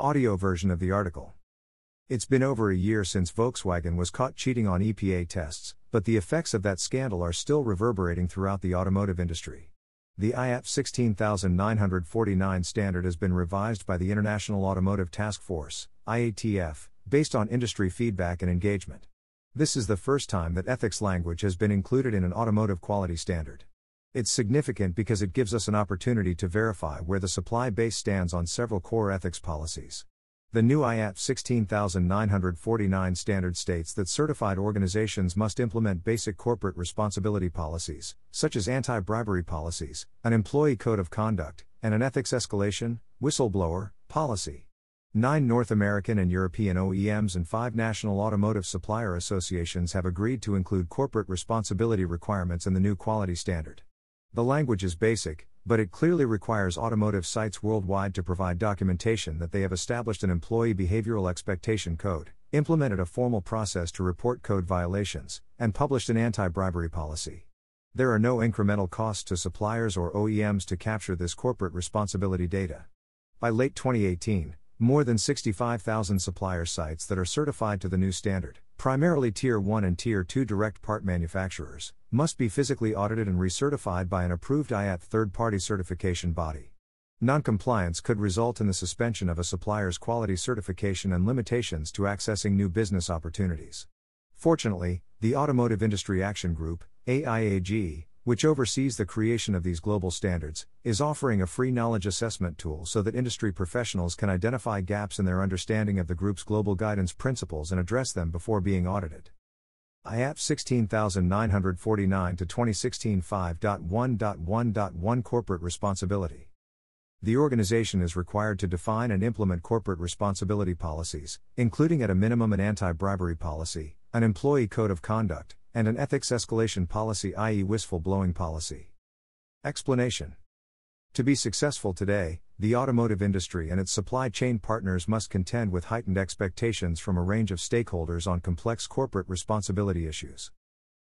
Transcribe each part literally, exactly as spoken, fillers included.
Audio version of the article. It's been over a year since Volkswagen was caught cheating on E P A tests, but the effects of that scandal are still reverberating throughout the automotive industry. The I A T sixteen thousand nine hundred forty-nine standard has been revised by the International Automotive Task Force, I A T F, based on industry feedback and engagement. This is the first time that ethics language has been included in an automotive quality standard. It's significant because it gives us an opportunity to verify where the supply base stands on several core ethics policies. The new I A T sixteen thousand nine hundred forty-nine standard states that certified organizations must implement basic corporate responsibility policies, such as anti-bribery policies, an employee code of conduct, and an ethics escalation, whistleblower, policy. Nine North American and European O E Ms and five national automotive supplier associations have agreed to include corporate responsibility requirements in the new quality standard. The language is basic, but it clearly requires automotive sites worldwide to provide documentation that they have established an employee behavioral expectation code, implemented a formal process to report code violations, and published an anti-bribery policy. There are no incremental costs to suppliers or O E Ms to capture this corporate responsibility data. By late twenty eighteen, more than sixty-five thousand supplier sites that are certified to the new standard, primarily Tier one and Tier two direct part manufacturers, must be physically audited and recertified by an approved I A T third-party certification body. Noncompliance could result in the suspension of a supplier's quality certification and limitations to accessing new business opportunities. Fortunately, the Automotive Industry Action Group, A I A G, which oversees the creation of these global standards, is offering a free knowledge assessment tool so that industry professionals can identify gaps in their understanding of the group's global guidance principles and address them before being audited. I A T sixteen thousand nine hundred forty-nine to twenty sixteen five point one point one point one Corporate Responsibility. The organization is required to define and implement corporate responsibility policies, including at a minimum an anti-bribery policy, an employee code of conduct, and an ethics escalation policy, that is whistleblowing policy. Explanation. To be successful today, the automotive industry and its supply chain partners must contend with heightened expectations from a range of stakeholders on complex corporate responsibility issues.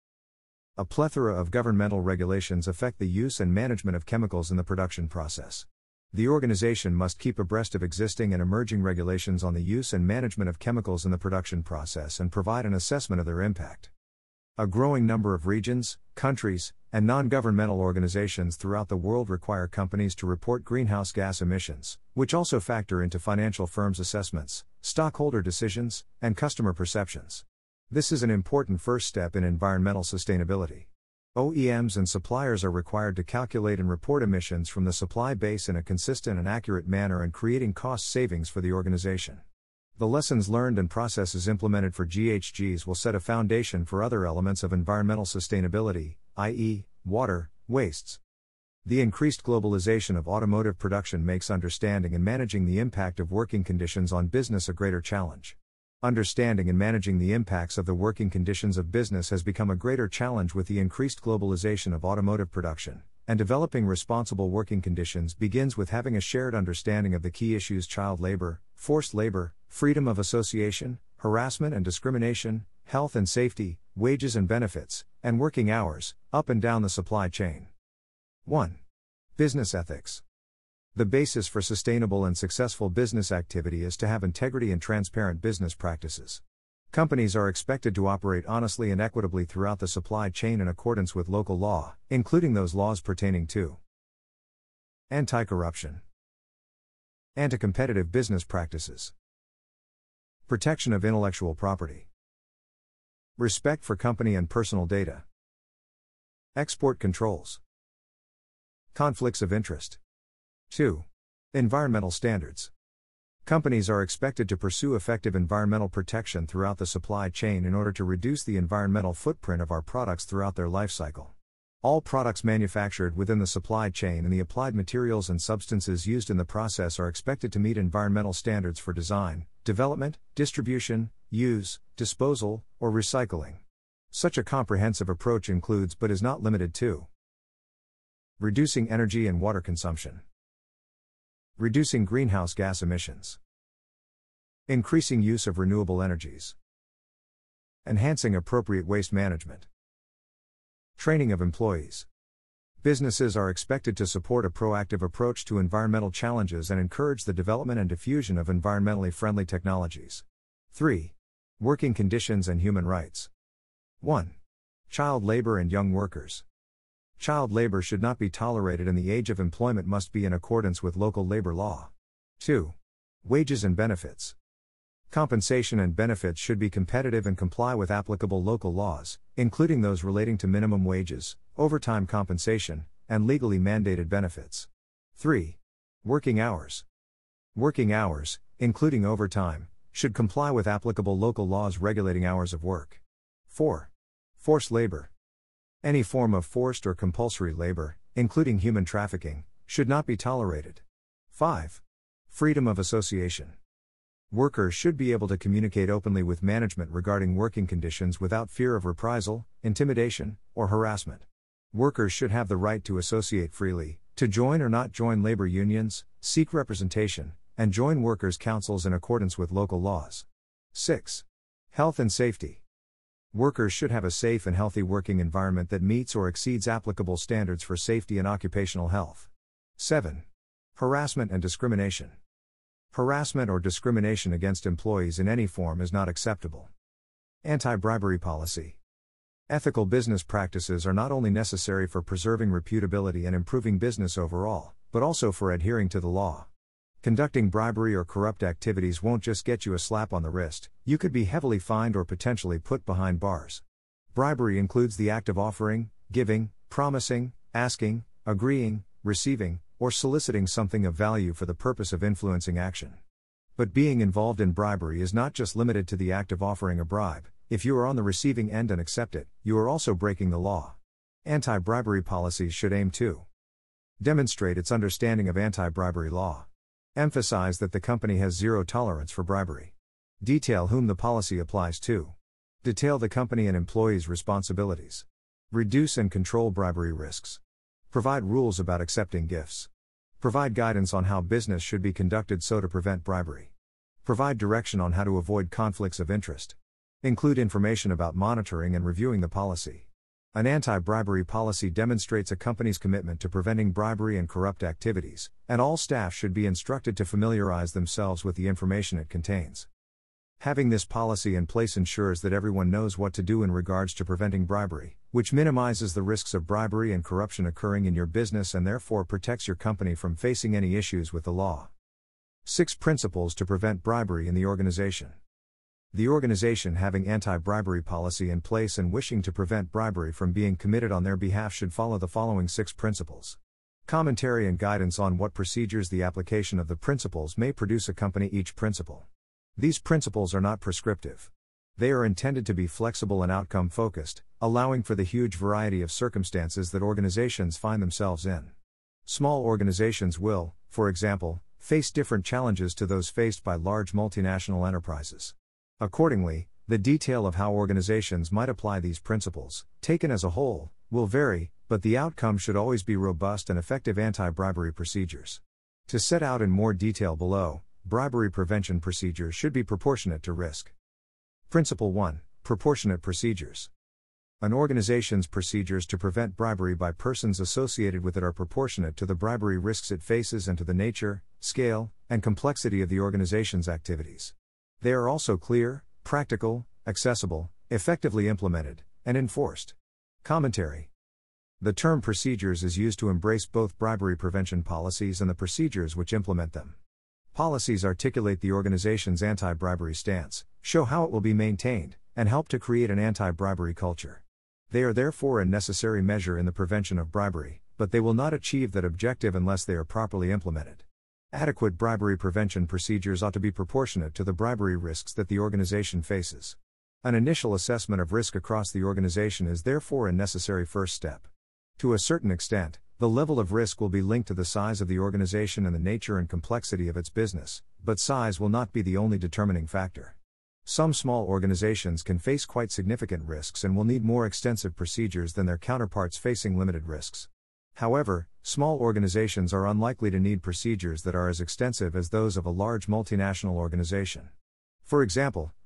A plethora of governmental regulations affect the use and management of chemicals in the production process. The organization must keep abreast of existing and emerging regulations on the use and management of chemicals in the production process and provide an assessment of their impact. A growing number of regions, countries, and non-governmental organizations throughout the world require companies to report greenhouse gas emissions, which also factor into financial firms' assessments, stockholder decisions, and customer perceptions. This is an important first step in environmental sustainability. O E Ms and suppliers are required to calculate and report emissions from the supply base in a consistent and accurate manner and creating cost savings for the organization. The lessons learned and processes implemented for G H Gs will set a foundation for other elements of environmental sustainability, that is, water, wastes. The increased globalization of automotive production makes understanding and managing the impact of working conditions on business a greater challenge. Understanding and managing the impacts of the working conditions of business has become a greater challenge with the increased globalization of automotive production, and developing responsible working conditions begins with having a shared understanding of the key issues: child labor, forced labor, freedom of association, harassment and discrimination, health and safety, wages and benefits, and working hours, up and down the supply chain. one. Business ethics. The basis for sustainable and successful business activity is to have integrity and transparent business practices. Companies are expected to operate honestly and equitably throughout the supply chain in accordance with local law, including those laws pertaining to anti-corruption, anti-competitive business practices, protection of intellectual property, respect for company and personal data, export controls, conflicts of interest. two. Environmental standards. Companies are expected to pursue effective environmental protection throughout the supply chain in order to reduce the environmental footprint of our products throughout their life cycle. All products manufactured within the supply chain and the applied materials and substances used in the process are expected to meet environmental standards for design, development, distribution, use, disposal, or recycling. Such a comprehensive approach includes but is not limited to reducing energy and water consumption, reducing greenhouse gas emissions, increasing use of renewable energies, enhancing appropriate waste management, training of employees, Businesses are expected to support a proactive approach to environmental challenges and encourage the development and diffusion of environmentally friendly technologies. three. Working conditions and human rights. one. Child labor and young workers. Child labor should not be tolerated and the age of employment must be in accordance with local labor law. two. Wages and benefits. Compensation and benefits should be competitive and comply with applicable local laws, including those relating to minimum wages, overtime compensation, and legally mandated benefits. three. Working hours. Working hours, including overtime, should comply with applicable local laws regulating hours of work. four. Forced labor. Any form of forced or compulsory labor, including human trafficking, should not be tolerated. five. Freedom of association. Workers should be able to communicate openly with management regarding working conditions without fear of reprisal, intimidation, or harassment. Workers should have the right to associate freely, to join or not join labor unions, seek representation, and join workers' councils in accordance with local laws. six. Health and safety. Workers should have a safe and healthy working environment that meets or exceeds applicable standards for safety and occupational health. seven. Harassment and discrimination. Harassment or discrimination against employees in any form is not acceptable. Anti-bribery policy. Ethical business practices are not only necessary for preserving reputability and improving business overall, but also for adhering to the law. Conducting bribery or corrupt activities won't just get you a slap on the wrist, you could be heavily fined or potentially put behind bars. Bribery includes the act of offering, giving, promising, asking, agreeing, receiving, or soliciting something of value for the purpose of influencing action. But being involved in bribery is not just limited to the act of offering a bribe. If you are on the receiving end and accept it, you are also breaking the law. Anti-bribery policies should aim to demonstrate its understanding of anti-bribery law. Emphasize that the company has zero tolerance for bribery. Detail whom the policy applies to. Detail the company and employees' responsibilities. Reduce and control bribery risks. Provide rules about accepting gifts. Provide guidance on how business should be conducted so to prevent bribery. Provide direction on how to avoid conflicts of interest. Include information about monitoring and reviewing the policy. An anti-bribery policy demonstrates a company's commitment to preventing bribery and corrupt activities, and all staff should be instructed to familiarize themselves with the information it contains. Having this policy in place ensures that everyone knows what to do in regards to preventing bribery, which minimizes the risks of bribery and corruption occurring in your business and therefore protects your company from facing any issues with the law. six Principles to prevent bribery in the organization. The organization having anti-bribery policy in place and wishing to prevent bribery from being committed on their behalf should follow the following six principles. Commentary and guidance on what procedures the application of the principles may produce accompany each principle. These principles are not prescriptive. They are intended to be flexible and outcome-focused, allowing for the huge variety of circumstances that organizations find themselves in. Small organizations will, for example, face different challenges to those faced by large multinational enterprises. Accordingly, the detail of how organizations might apply these principles, taken as a whole, will vary, but the outcome should always be robust and effective anti-bribery procedures. To set out in more detail below, bribery prevention procedures should be proportionate to risk. Principle one. Proportionate procedures. An organization's procedures to prevent bribery by persons associated with it are proportionate to the bribery risks it faces and to the nature, scale, and complexity of the organization's activities. They are also clear, practical, accessible, effectively implemented, and enforced. Commentary. The term procedures is used to embrace both bribery prevention policies and the procedures which implement them. Policies articulate the organization's anti-bribery stance, show how it will be maintained, and help to create an anti-bribery culture. They are therefore a necessary measure in the prevention of bribery, but they will not achieve that objective unless they are properly implemented. Adequate bribery prevention procedures ought to be proportionate to the bribery risks that the organization faces. An initial assessment of risk across the organization is therefore a necessary first step. To a certain extent, the level of risk will be linked to the size of the organization and the nature and complexity of its business, but size will not be the only determining factor. Some small organizations can face quite significant risks and will need more extensive procedures than their counterparts facing limited risks. However, small organizations are unlikely to need procedures that are as extensive as those of a large multinational organization. For example,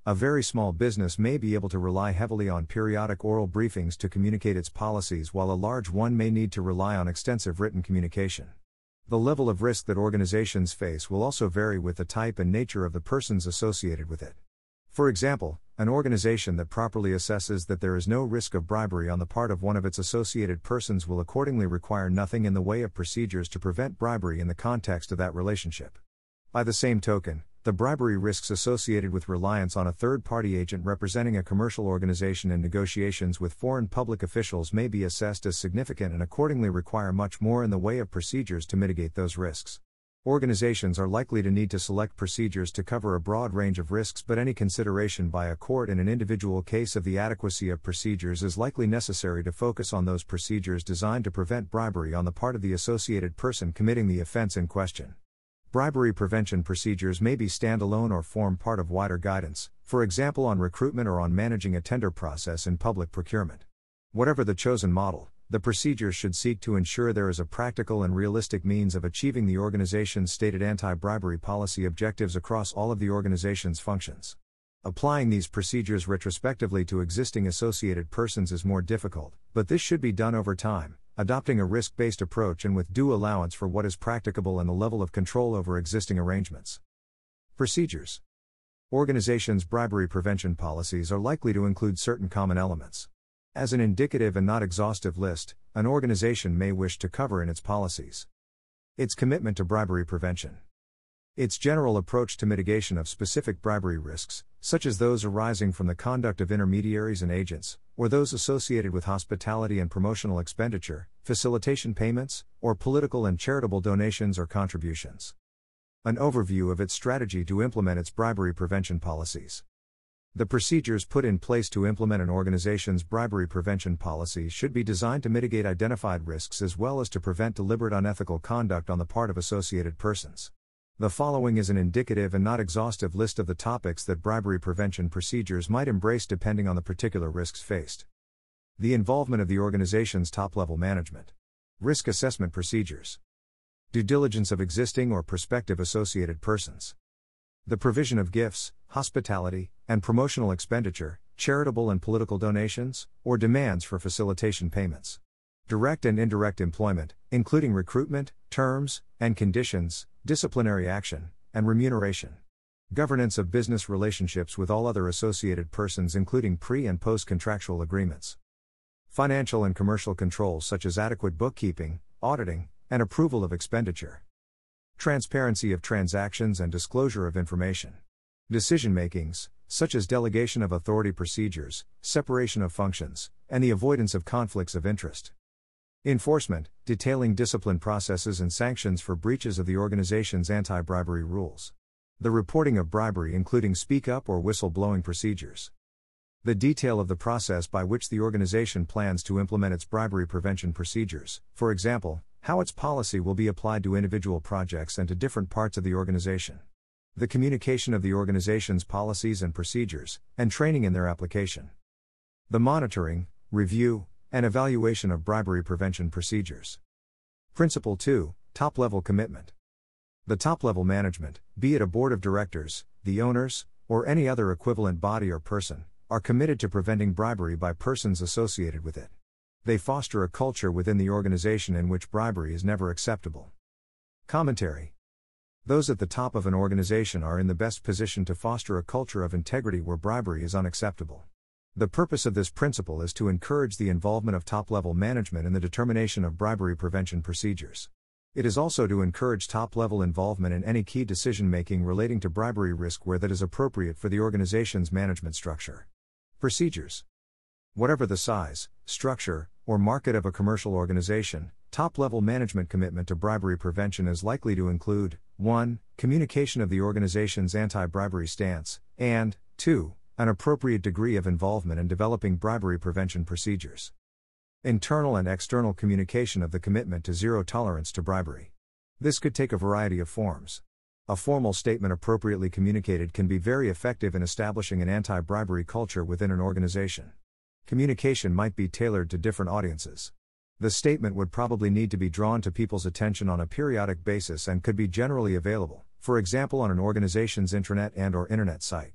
a very small business may be able to rely heavily on periodic oral briefings to communicate its policies, while a large one may need to rely on extensive written communication. The level of risk that organizations face will also vary with the type and nature of the persons associated with it. For example, an organization that properly assesses that there is no risk of bribery on the part of one of its associated persons will accordingly require nothing in the way of procedures to prevent bribery in the context of that relationship. By the same token, the bribery risks associated with reliance on a third-party agent representing a commercial organization in negotiations with foreign public officials may be assessed as significant and accordingly require much more in the way of procedures to mitigate those risks. Organizations are likely to need to select procedures to cover a broad range of risks, but any consideration by a court in an individual case of the adequacy of procedures is likely necessary to focus on those procedures designed to prevent bribery on the part of the associated person committing the offense in question. Bribery prevention procedures may be standalone or form part of wider guidance, for example on recruitment or on managing a tender process in public procurement. Whatever the chosen model, the procedures should seek to ensure there is a practical and realistic means of achieving the organization's stated anti-bribery policy objectives across all of the organization's functions. Applying these procedures retrospectively to existing associated persons is more difficult, but this should be done over time, adopting a risk-based approach and with due allowance for what is practicable and the level of control over existing arrangements. Procedures. Organizations' bribery prevention policies are likely to include certain common elements. As an indicative and not exhaustive list, an organization may wish to cover in its policies: its commitment to bribery prevention, its general approach to mitigation of specific bribery risks, such as those arising from the conduct of intermediaries and agents, or those associated with hospitality and promotional expenditure, facilitation payments, or political and charitable donations or contributions. An overview of its strategy to implement its bribery prevention policies. The procedures put in place to implement an organization's bribery prevention policy should be designed to mitigate identified risks as well as to prevent deliberate unethical conduct on the part of associated persons. The following is an indicative and not exhaustive list of the topics that bribery prevention procedures might embrace depending on the particular risks faced. The involvement of the organization's top-level management. Risk assessment procedures. Due diligence of existing or prospective associated persons. The provision of gifts, hospitality, and promotional expenditure, charitable and political donations, or demands for facilitation payments. Direct and indirect employment, including recruitment, terms and conditions, disciplinary action, and remuneration. Governance of business relationships with all other associated persons, including pre- and post-contractual agreements. Financial and commercial controls such as adequate bookkeeping, auditing, and approval of expenditure. Transparency of transactions and disclosure of information. Decision-makings, such as delegation of authority procedures, separation of functions, and the avoidance of conflicts of interest. Enforcement, detailing discipline processes and sanctions for breaches of the organization's anti-bribery rules. The reporting of bribery, including speak-up or whistle-blowing procedures. The detail of the process by which the organization plans to implement its bribery prevention procedures, for example, how its policy will be applied to individual projects and to different parts of the organization. The communication of the organization's policies and procedures, and training in their application. The monitoring, review, and evaluation of bribery prevention procedures. Principle two, Top-level commitment. The top-level management, be it a board of directors, the owners, or any other equivalent body or person, are committed to preventing bribery by persons associated with it. They foster a culture within the organization in which bribery is never acceptable. Commentary. Those at the top of an organization are in the best position to foster a culture of integrity where bribery is unacceptable. The purpose of this principle is to encourage the involvement of top-level management in the determination of bribery prevention procedures. It is also to encourage top-level involvement in any key decision-making relating to bribery risk where that is appropriate for the organization's management structure. Procedures. Whatever the size, structure, or market of a commercial organization, top-level management commitment to bribery prevention is likely to include one Communication of the organization's anti-bribery stance, and two An appropriate degree of involvement in developing bribery prevention procedures. Internal and external communication of the commitment to zero tolerance to bribery. This could take a variety of forms. A formal statement appropriately communicated can be very effective in establishing an anti-bribery culture within an organization. Communication might be tailored to different audiences. The statement would probably need to be drawn to people's attention on a periodic basis and could be generally available, for example on an organization's intranet and/or internet site.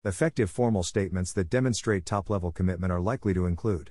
Effective formal statements that demonstrate top-level commitment are likely to include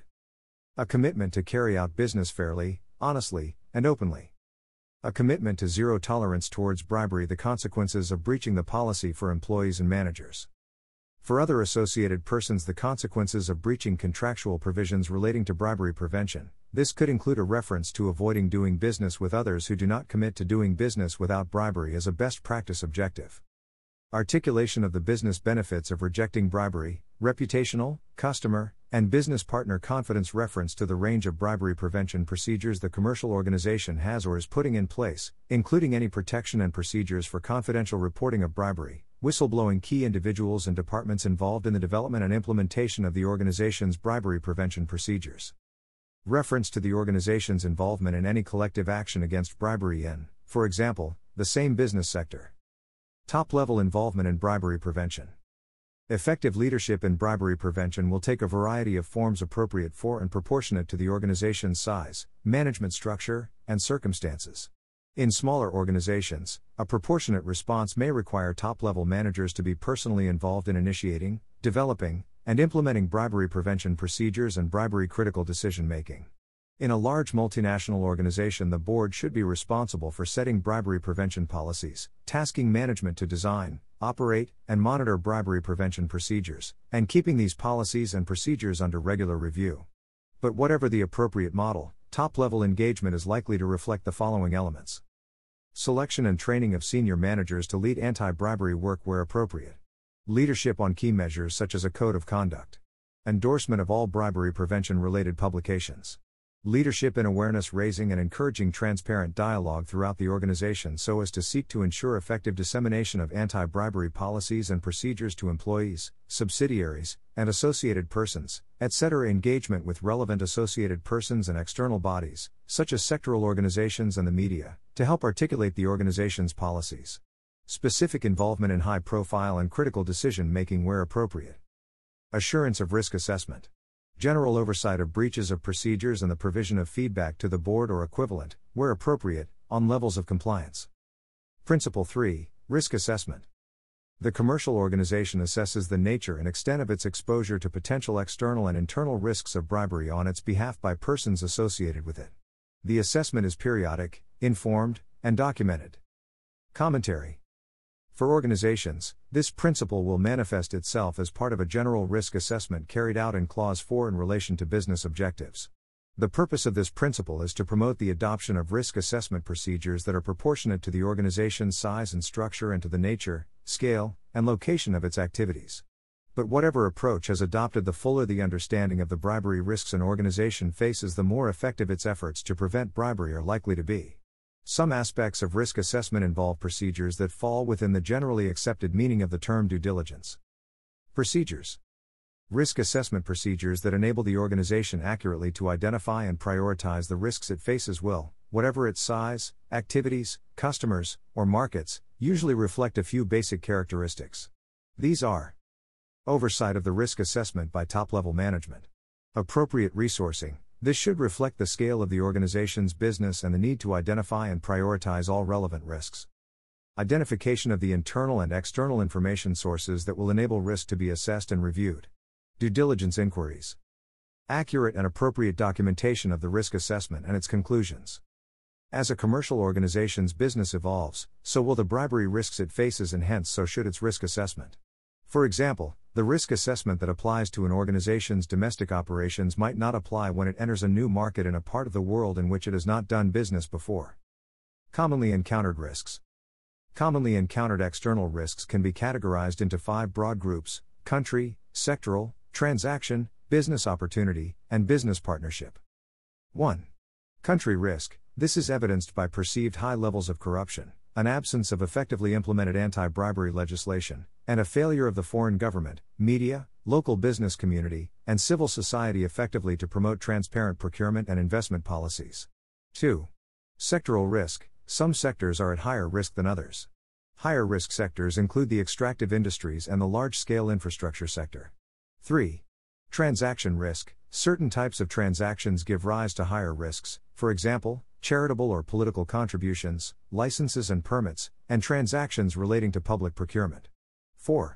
a commitment to carry out business fairly, honestly, and openly. A commitment to zero tolerance towards bribery, the consequences of breaching the policy for employees and managers. For other associated persons, the consequences of breaching contractual provisions relating to bribery prevention. This could include a reference to avoiding doing business with others who do not commit to doing business without bribery as a best practice objective. Articulation of the business benefits of rejecting bribery, reputational, customer, and business partner confidence. Reference to the range of bribery prevention procedures the commercial organization has or is putting in place, including any protection and procedures for confidential reporting of bribery, whistleblowing key individuals and departments involved in the development and implementation of the organization's bribery prevention procedures. Reference to the organization's involvement in any collective action against bribery in, for example, the same business sector. Top-level involvement in bribery prevention. Effective leadership in bribery prevention will take a variety of forms appropriate for and proportionate to the organization's size, management structure, and circumstances. In smaller organizations, a proportionate response may require top-level managers to be personally involved in initiating, developing, and implementing bribery prevention procedures and bribery-critical decision-making. In a large multinational organization, the board should be responsible for setting bribery prevention policies, tasking management to design, operate, and monitor bribery prevention procedures, and keeping these policies and procedures under regular review. But whatever the appropriate model, top-level engagement is likely to reflect the following elements. Selection and training of senior managers to lead anti-bribery work where appropriate. Leadership on key measures such as a code of conduct. Endorsement of all bribery prevention-related publications. Leadership in awareness raising and encouraging transparent dialogue throughout the organization so as to seek to ensure effective dissemination of anti-bribery policies and procedures to employees, subsidiaries, and associated persons, et cetera. Engagement with relevant associated persons and external bodies, such as sectoral organizations and the media, to help articulate the organization's policies. Specific involvement in high-profile and critical decision-making where appropriate. Assurance of risk assessment. General oversight of breaches of procedures and the provision of feedback to the board or equivalent, where appropriate, on levels of compliance. Principle three, Risk assessment. The commercial organization assesses the nature and extent of its exposure to potential external and internal risks of bribery on its behalf by persons associated with it. The assessment is periodic, informed, and documented. Commentary. For organizations, this principle will manifest itself as part of a general risk assessment carried out in Clause four in relation to business objectives. The purpose of this principle is to promote the adoption of risk assessment procedures that are proportionate to the organization's size and structure and to the nature, scale, and location of its activities. But whatever approach has adopted, the fuller the understanding of the bribery risks an organization faces, the more effective its efforts to prevent bribery are likely to be. Some aspects of risk assessment involve procedures that fall within the generally accepted meaning of the term due diligence. Procedures. Risk assessment procedures that enable the organization accurately to identify and prioritize the risks it faces will, whatever its size, activities, customers, or markets, usually reflect a few basic characteristics. These are: oversight of the risk assessment by top-level management. Appropriate resourcing. This should reflect the scale of the organization's business and the need to identify and prioritize all relevant risks. Identification of the internal and external information sources that will enable risk to be assessed and reviewed. Due diligence inquiries. Accurate and appropriate documentation of the risk assessment and its conclusions. As a commercial organization's business evolves, so will the bribery risks it faces, and hence so should its risk assessment. For example, the risk assessment that applies to an organization's domestic operations might not apply when it enters a new market in a part of the world in which it has not done business before. Commonly encountered risks. Commonly encountered external risks can be categorized into five broad groups: country, sectoral, transaction, business opportunity, and business partnership. one. Country risk. This is evidenced by perceived high levels of corruption, an absence of effectively implemented anti-bribery legislation, and a failure of the foreign government, media, local business community, and civil society effectively to promote transparent procurement and investment policies. two. Sectoral risk. Some sectors are at higher risk than others. Higher risk sectors include the extractive industries and the large-scale infrastructure sector. three. Transaction risk. Certain types of transactions give rise to higher risks, for example, charitable or political contributions, licenses and permits, and transactions relating to public procurement. four.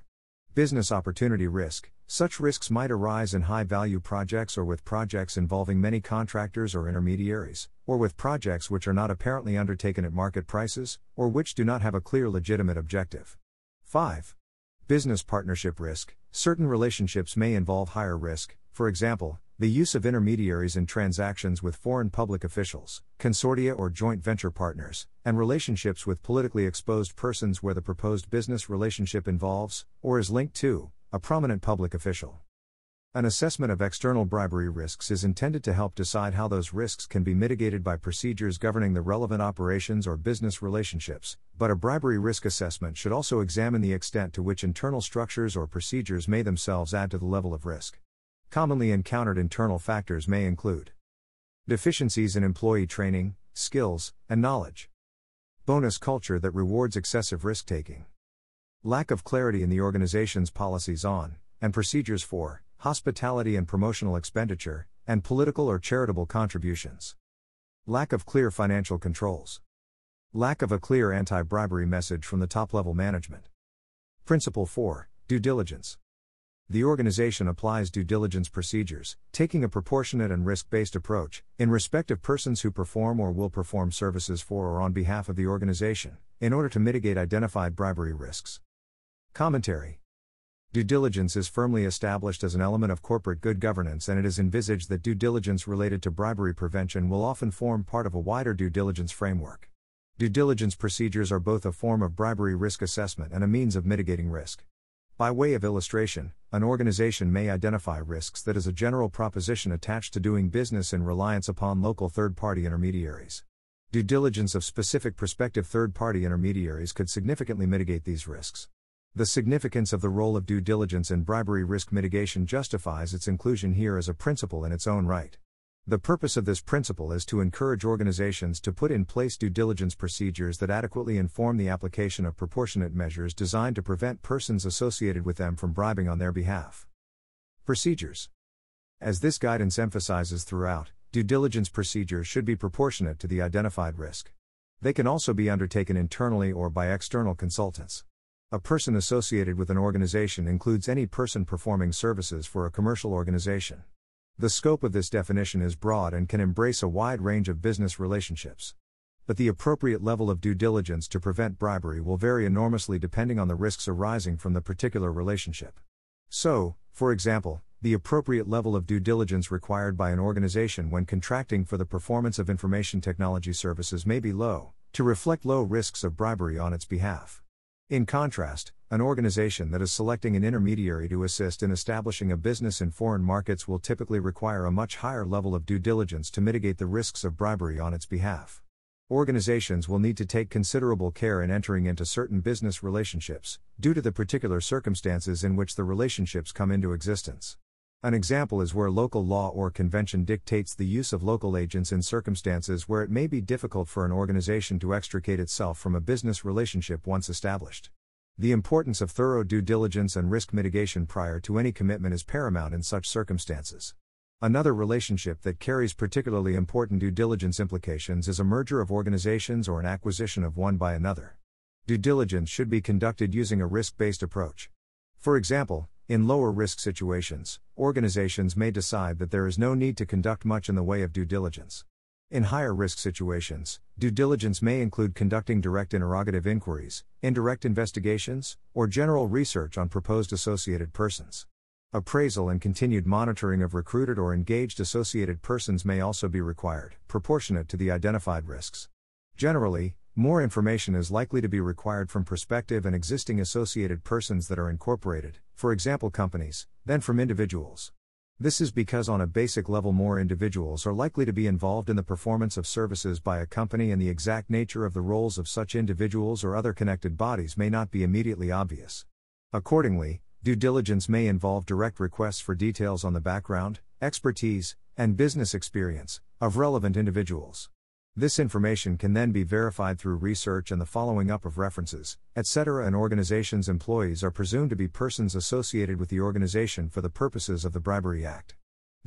Business opportunity risk. Such risks might arise in high-value projects or with projects involving many contractors or intermediaries, or with projects which are not apparently undertaken at market prices, or which do not have a clear legitimate objective. five. Business partnership risk. Certain relationships may involve higher risk, for example, the use of intermediaries in transactions with foreign public officials, consortia or joint venture partners, and relationships with politically exposed persons where the proposed business relationship involves, or is linked to, a prominent public official. An assessment of external bribery risks is intended to help decide how those risks can be mitigated by procedures governing the relevant operations or business relationships, but a bribery risk assessment should also examine the extent to which internal structures or procedures may themselves add to the level of risk. Commonly encountered internal factors may include deficiencies in employee training, skills, and knowledge, bonus culture that rewards excessive risk-taking, lack of clarity in the organization's policies on, and procedures for, hospitality and promotional expenditure, and political or charitable contributions, lack of clear financial controls, lack of a clear anti-bribery message from the top-level management. Principle four. Due diligence. The organization applies due diligence procedures, taking a proportionate and risk-based approach, in respect of persons who perform or will perform services for or on behalf of the organization, in order to mitigate identified bribery risks. Commentary. Due diligence is firmly established as an element of corporate good governance, and it is envisaged that due diligence related to bribery prevention will often form part of a wider due diligence framework. Due diligence procedures are both a form of bribery risk assessment and a means of mitigating risk. By way of illustration, an organization may identify risks that is a general proposition attached to doing business in reliance upon local third-party intermediaries. Due diligence of specific prospective third-party intermediaries could significantly mitigate these risks. The significance of the role of due diligence in bribery risk mitigation justifies its inclusion here as a principle in its own right. The purpose of this principle is to encourage organizations to put in place due diligence procedures that adequately inform the application of proportionate measures designed to prevent persons associated with them from bribing on their behalf. Procedures. As this guidance emphasizes throughout, due diligence procedures should be proportionate to the identified risk. They can also be undertaken internally or by external consultants. A person associated with an organization includes any person performing services for a commercial organization. The scope of this definition is broad and can embrace a wide range of business relationships. But the appropriate level of due diligence to prevent bribery will vary enormously depending on the risks arising from the particular relationship. So, for example, the appropriate level of due diligence required by an organization when contracting for the performance of information technology services may be low, to reflect low risks of bribery on its behalf. In contrast, an organization that is selecting an intermediary to assist in establishing a business in foreign markets will typically require a much higher level of due diligence to mitigate the risks of bribery on its behalf. Organizations will need to take considerable care in entering into certain business relationships, due to the particular circumstances in which the relationships come into existence. An example is where local law or convention dictates the use of local agents in circumstances where it may be difficult for an organization to extricate itself from a business relationship once established. The importance of thorough due diligence and risk mitigation prior to any commitment is paramount in such circumstances. Another relationship that carries particularly important due diligence implications is a merger of organizations or an acquisition of one by another. Due diligence should be conducted using a risk-based approach. For example, in lower risk situations, organizations may decide that there is no need to conduct much in the way of due diligence. In higher risk situations, due diligence may include conducting direct interrogative inquiries, indirect investigations, or general research on proposed associated persons. Appraisal and continued monitoring of recruited or engaged associated persons may also be required, proportionate to the identified risks. Generally, more information is likely to be required from prospective and existing associated persons that are incorporated, for example companies, than from individuals. This is because on a basic level more individuals are likely to be involved in the performance of services by a company, and the exact nature of the roles of such individuals or other connected bodies may not be immediately obvious. Accordingly, due diligence may involve direct requests for details on the background, expertise, and business experience of relevant individuals. This information can then be verified through research and the following up of references, et cetera. An organization's employees are presumed to be persons associated with the organization for the purposes of the Bribery Act.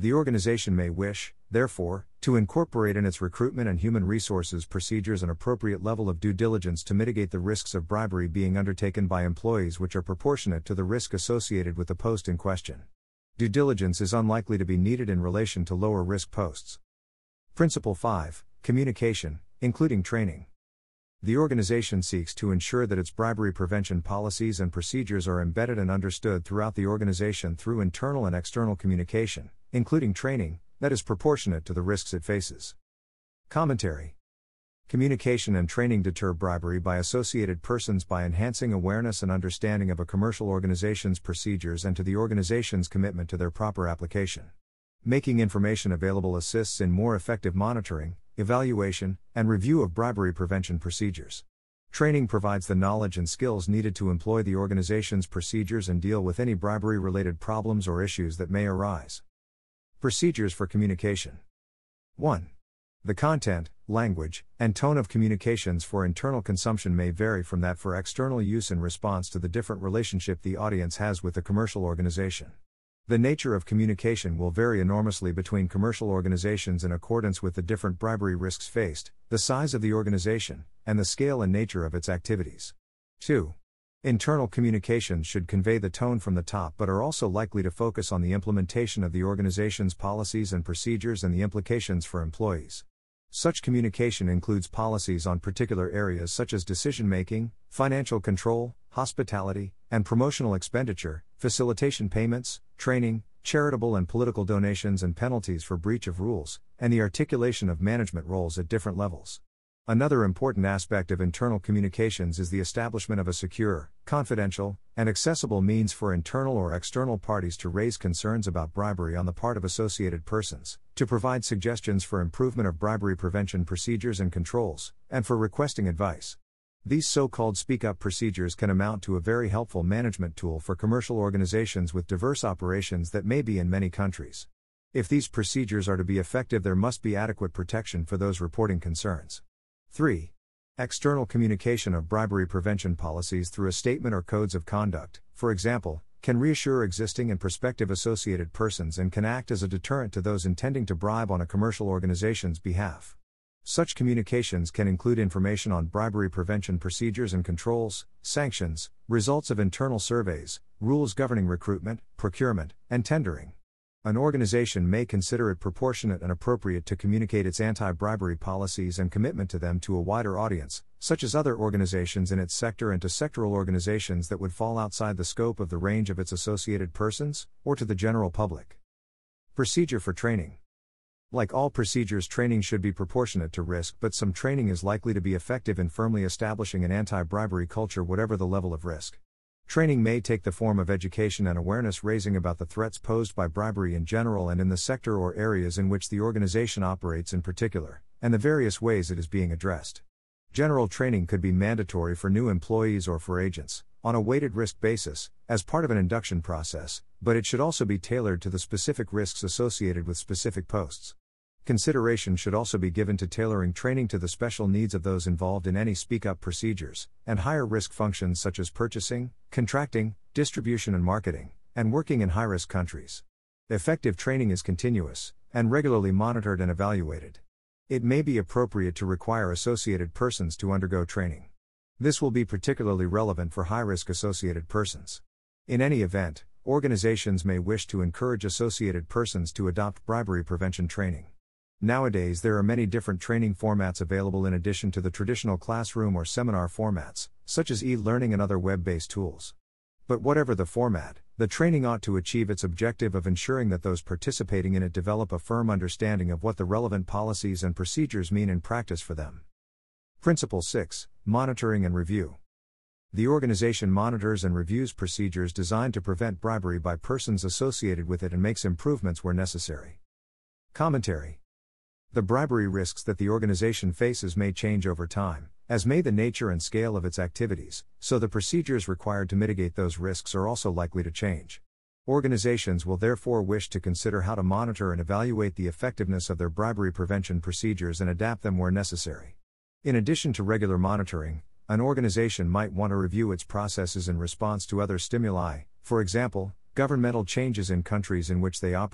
The organization may wish, therefore, to incorporate in its recruitment and human resources procedures an appropriate level of due diligence to mitigate the risks of bribery being undertaken by employees which are proportionate to the risk associated with the post in question. Due diligence is unlikely to be needed in relation to lower risk posts. Principle five. Communication, including training. The organization seeks to ensure that its bribery prevention policies and procedures are embedded and understood throughout the organization through internal and external communication, including training, that is proportionate to the risks it faces. Commentary. Communication and training deter bribery by associated persons by enhancing awareness and understanding of a commercial organization's procedures and to the organization's commitment to their proper application. Making information available assists in more effective monitoring, evaluation, and review of bribery prevention procedures. Training provides the knowledge and skills needed to employ the organization's procedures and deal with any bribery-related problems or issues that may arise. Procedures for communication. one. The content, language, and tone of communications for internal consumption may vary from that for external use in response to the different relationship the audience has with the commercial organization. The nature of communication will vary enormously between commercial organizations in accordance with the different bribery risks faced, the size of the organization, and the scale and nature of its activities. two. Internal communications should convey the tone from the top but are also likely to focus on the implementation of the organization's policies and procedures and the implications for employees. Such communication includes policies on particular areas such as decision-making, financial control, hospitality, and promotional expenditure, facilitation payments, training, charitable and political donations and penalties for breach of rules, and the articulation of management roles at different levels. Another important aspect of internal communications is the establishment of a secure, confidential, and accessible means for internal or external parties to raise concerns about bribery on the part of associated persons, to provide suggestions for improvement of bribery prevention procedures and controls, and for requesting advice. These so-called speak-up procedures can amount to a very helpful management tool for commercial organizations with diverse operations that may be in many countries. If these procedures are to be effective, there must be adequate protection for those reporting concerns. three. External communication of bribery prevention policies through a statement or codes of conduct, for example, can reassure existing and prospective associated persons and can act as a deterrent to those intending to bribe on a commercial organization's behalf. Such communications can include information on bribery prevention procedures and controls, sanctions, results of internal surveys, rules governing recruitment, procurement, and tendering. An organization may consider it proportionate and appropriate to communicate its anti-bribery policies and commitment to them to a wider audience, such as other organizations in its sector, and to sectoral organizations that would fall outside the scope of the range of its associated persons, or to the general public. Procedure for training. Like all procedures, training should be proportionate to risk, but some training is likely to be effective in firmly establishing an anti-bribery culture whatever the level of risk. Training may take the form of education and awareness raising about the threats posed by bribery in general and in the sector or areas in which the organization operates in particular, and the various ways it is being addressed. General training could be mandatory for new employees or for agents, on a weighted risk basis, as part of an induction process, but it should also be tailored to the specific risks associated with specific posts. Consideration should also be given to tailoring training to the special needs of those involved in any speak-up procedures, and higher risk functions such as purchasing, contracting, distribution and marketing, and working in high-risk countries. Effective training is continuous, and regularly monitored and evaluated. It may be appropriate to require associated persons to undergo training. This will be particularly relevant for high-risk associated persons. In any event, organizations may wish to encourage associated persons to adopt bribery prevention training. Nowadays there are many different training formats available in addition to the traditional classroom or seminar formats, such as e-learning and other web-based tools. But whatever the format, the training ought to achieve its objective of ensuring that those participating in it develop a firm understanding of what the relevant policies and procedures mean in practice for them. Principle six. Monitoring and review. The organization monitors and reviews procedures designed to prevent bribery by persons associated with it and makes improvements where necessary. Commentary. The bribery risks that the organization faces may change over time, as may the nature and scale of its activities, so the procedures required to mitigate those risks are also likely to change. Organizations will therefore wish to consider how to monitor and evaluate the effectiveness of their bribery prevention procedures and adapt them where necessary. In addition to regular monitoring, an organization might want to review its processes in response to other stimuli, for example, governmental changes in countries in which they operate,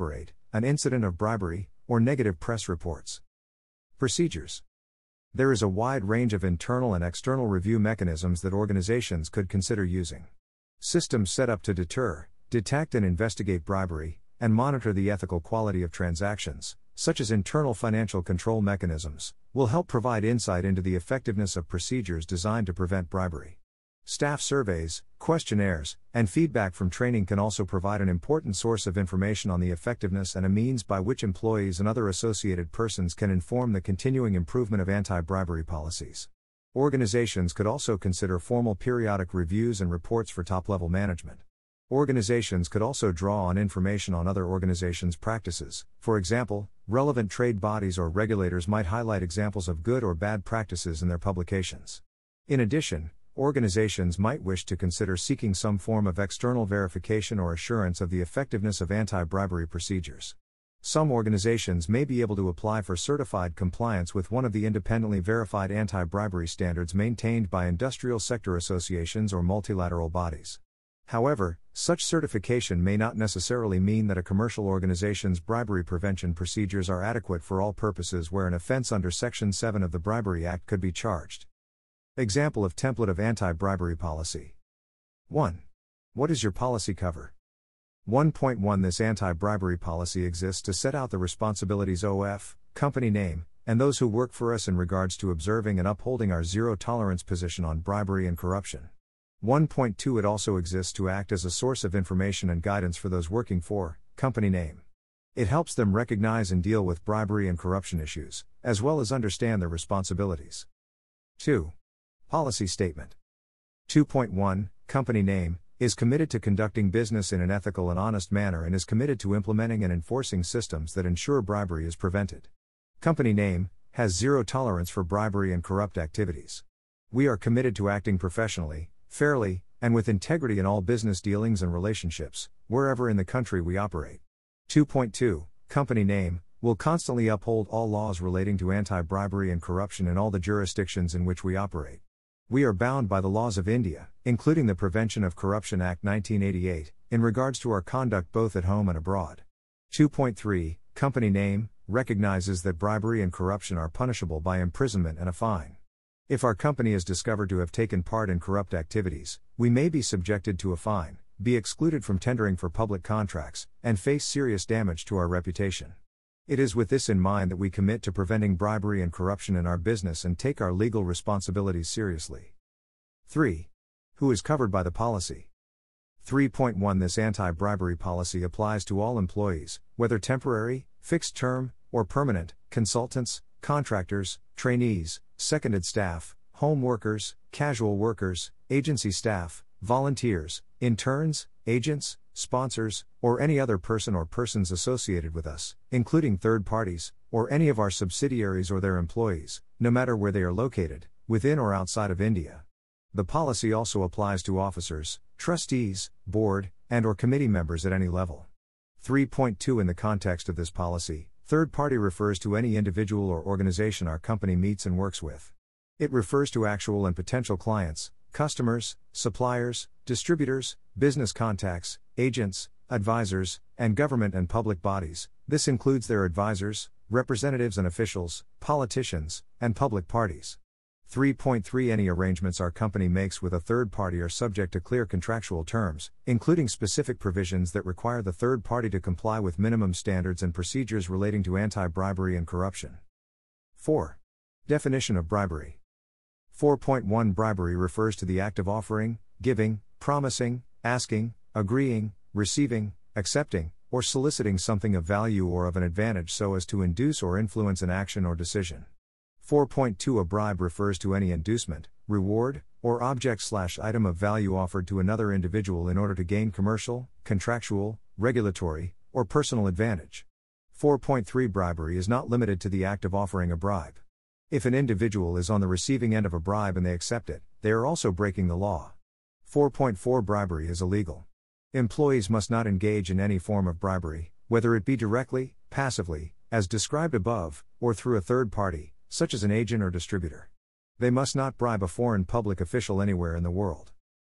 an incident of bribery, or negative press reports. Procedures. There is a wide range of internal and external review mechanisms that organizations could consider using. Systems set up to deter, detect and investigate bribery, and monitor the ethical quality of transactions, such as internal financial control mechanisms, will help provide insight into the effectiveness of procedures designed to prevent bribery. Staff surveys, questionnaires, and feedback from training can also provide an important source of information on the effectiveness and a means by which employees and other associated persons can inform the continuing improvement of anti-bribery policies. Organizations could also consider formal periodic reviews and reports for top-level management. Organizations could also draw on information on other organizations' practices. For example, relevant trade bodies or regulators might highlight examples of good or bad practices in their publications. In addition, organizations might wish to consider seeking some form of external verification or assurance of the effectiveness of anti-bribery procedures. Some organizations may be able to apply for certified compliance with one of the independently verified anti-bribery standards maintained by industrial sector associations or multilateral bodies. However, such certification may not necessarily mean that a commercial organization's bribery prevention procedures are adequate for all purposes where an offense under Section seven of the Bribery Act could be charged. Example of template of anti-bribery policy. one. What does your policy cover? one point one This anti-bribery policy exists to set out the responsibilities of, company name, and those who work for us in regards to observing and upholding our zero-tolerance position on bribery and corruption. one point two It also exists to act as a source of information and guidance for those working for, company name. It helps them recognize and deal with bribery and corruption issues, as well as understand their responsibilities. two. Policy Statement. two point one Company name is committed to conducting business in an ethical and honest manner and is committed to implementing and enforcing systems that ensure bribery is prevented. Company name has zero tolerance for bribery and corrupt activities. We are committed to acting professionally, fairly, and with integrity in all business dealings and relationships, wherever in the country we operate. two point two Company name will constantly uphold all laws relating to anti-bribery and corruption in all the jurisdictions in which we operate. We are bound by the laws of India, including the Prevention of Corruption Act nineteen eighty-eight, in regards to our conduct both at home and abroad. two point three Company name recognizes that bribery and corruption are punishable by imprisonment and a fine. If our company is discovered to have taken part in corrupt activities, we may be subjected to a fine, be excluded from tendering for public contracts, and face serious damage to our reputation. It is with this in mind that we commit to preventing bribery and corruption in our business and take our legal responsibilities seriously. three. Who is covered by the policy? three point one This anti-bribery policy applies to all employees, whether temporary, fixed term, or permanent, consultants, contractors, trainees, seconded staff, home workers, casual workers, agency staff, volunteers, interns, agents, sponsors, or any other person or persons associated with us, including third parties, or any of our subsidiaries or their employees, no matter where they are located, within or outside of India. The policy also applies to officers, trustees, board, and or committee members at any level. three point two In the context of this policy, third party refers to any individual or organization our company meets and works with. It refers to actual and potential clients, customers, suppliers, distributors, business contacts, agents, advisors, and government and public bodies. This includes their advisors, representatives and officials, politicians, and public parties. three point three Any arrangements our company makes with a third party are subject to clear contractual terms, including specific provisions that require the third party to comply with minimum standards and procedures relating to anti-bribery and corruption. four. Definition of bribery. four point one Bribery refers to the act of offering, giving, promising, asking, agreeing, receiving, accepting, or soliciting something of value or of an advantage so as to induce or influence an action or decision. four point two A bribe refers to any inducement, reward, or object/item of value offered to another individual in order to gain commercial, contractual, regulatory, or personal advantage. four point three Bribery is not limited to the act of offering a bribe. If an individual is on the receiving end of a bribe and they accept it, they are also breaking the law. four point four Bribery is illegal. Employees must not engage in any form of bribery, whether it be directly, passively, as described above, or through a third party, such as an agent or distributor. They must not bribe a foreign public official anywhere in the world.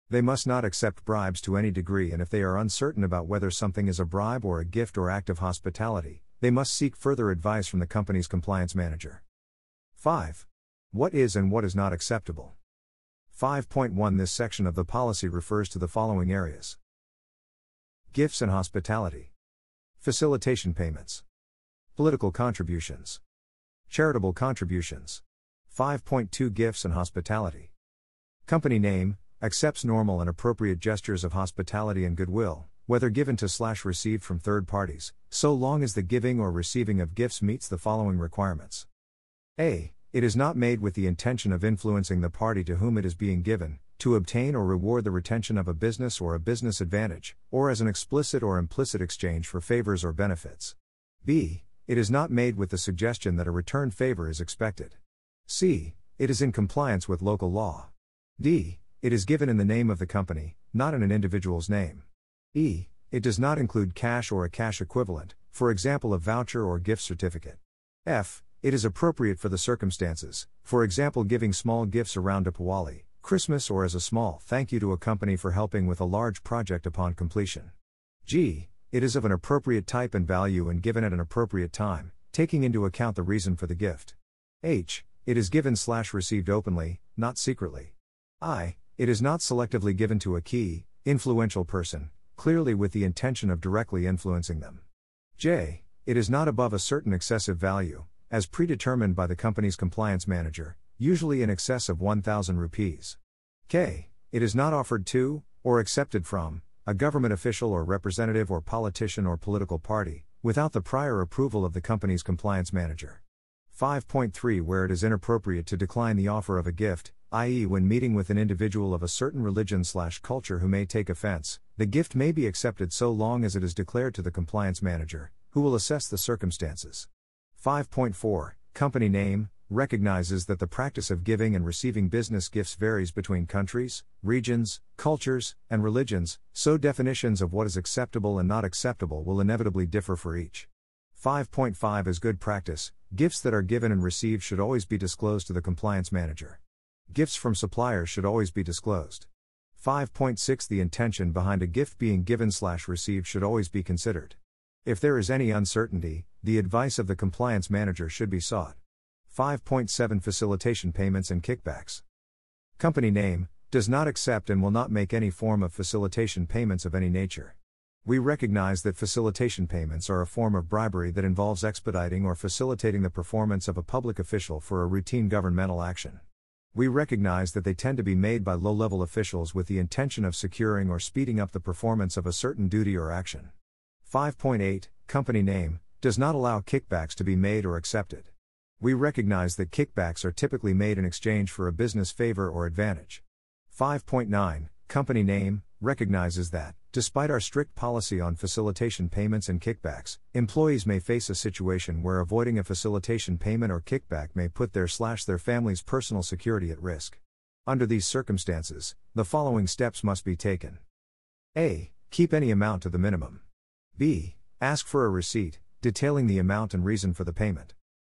They must not accept bribes to any degree, and if they are uncertain about whether something is a bribe or a gift or act of hospitality, they must seek further advice from the company's compliance manager. five. What is and what is not acceptable? five point one This section of the policy refers to the following areas: gifts and hospitality, facilitation payments, political contributions, charitable contributions. five point two Gifts and hospitality. Company name accepts normal and appropriate gestures of hospitality and goodwill, whether given to slash received from third parties, so long as the giving or receiving of gifts meets the following requirements. A. It is not made with the intention of influencing the party to whom it is being given, to obtain or reward the retention of a business or a business advantage, or as an explicit or implicit exchange for favors or benefits. B. It is not made with the suggestion that a return favor is expected. C. It is in compliance with local law. D. It is given in the name of the company, not in an individual's name. E. It does not include cash or a cash equivalent, for example a voucher or gift certificate. F. It is appropriate for the circumstances, for example giving small gifts around Diwali, Christmas, or as a small thank you to a company for helping with a large project upon completion. G. It is of an appropriate type and value and given at an appropriate time, taking into account the reason for the gift. H. It is given slash received openly, not secretly. I. It is not selectively given to a key, influential person, clearly with the intention of directly influencing them. J. It is not above a certain excessive value, as predetermined by the company's compliance manager, usually in excess of one thousand rupees. K. It is not offered to, or accepted from, a government official or representative or politician or political party, without the prior approval of the company's compliance manager. five point three Where it is inappropriate to decline the offer of a gift, that is when meeting with an individual of a certain religion/culture who may take offense, the gift may be accepted so long as it is declared to the compliance manager, who will assess the circumstances. five point four Company name recognizes that the practice of giving and receiving business gifts varies between countries, regions, cultures, and religions, so definitions of what is acceptable and not acceptable will inevitably differ for each. five point five As good practice, gifts that are given and received should always be disclosed to the compliance manager. Gifts from suppliers should always be disclosed. five point six The intention behind a gift being given/received should always be considered. If there is any uncertainty, the advice of the compliance manager should be sought. five point seven Facilitation payments and kickbacks. Company name does not accept and will not make any form of facilitation payments of any nature. We recognize that facilitation payments are a form of bribery that involves expediting or facilitating the performance of a public official for a routine governmental action. We recognize that they tend to be made by low-level officials with the intention of securing or speeding up the performance of a certain duty or action. five point eight Company name does not allow kickbacks to be made or accepted. We recognize that kickbacks are typically made in exchange for a business favor or advantage. five point nine Company name recognizes that, despite our strict policy on facilitation payments and kickbacks, employees may face a situation where avoiding a facilitation payment or kickback may put their slash their family's personal security at risk. Under these circumstances, the following steps must be taken. A. Keep any amount to the minimum. B. Ask for a receipt, detailing the amount and reason for the payment.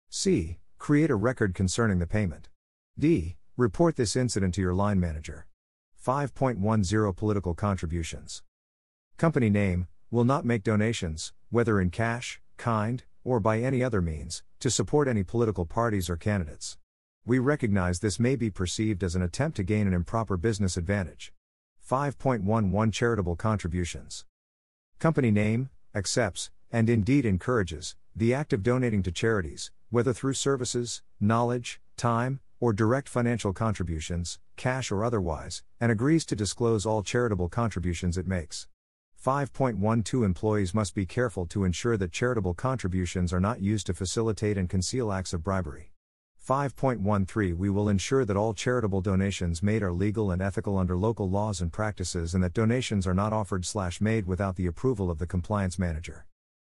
C. Create a record concerning the payment. D. Report this incident to your line manager. five point ten Political contributions. Company name will not make donations, whether in cash, kind, or by any other means, to support any political parties or candidates. We recognize this may be perceived as an attempt to gain an improper business advantage. five point eleven Charitable contributions. Company name accepts, and indeed encourages, the act of donating to charities, whether through services, knowledge, time, or direct financial contributions, cash or otherwise, and agrees to disclose all charitable contributions it makes. five point twelve Employees must be careful to ensure that charitable contributions are not used to facilitate and conceal acts of bribery. five point thirteen We will ensure that all charitable donations made are legal and ethical under local laws and practices, and that donations are not offered slash made without the approval of the compliance manager.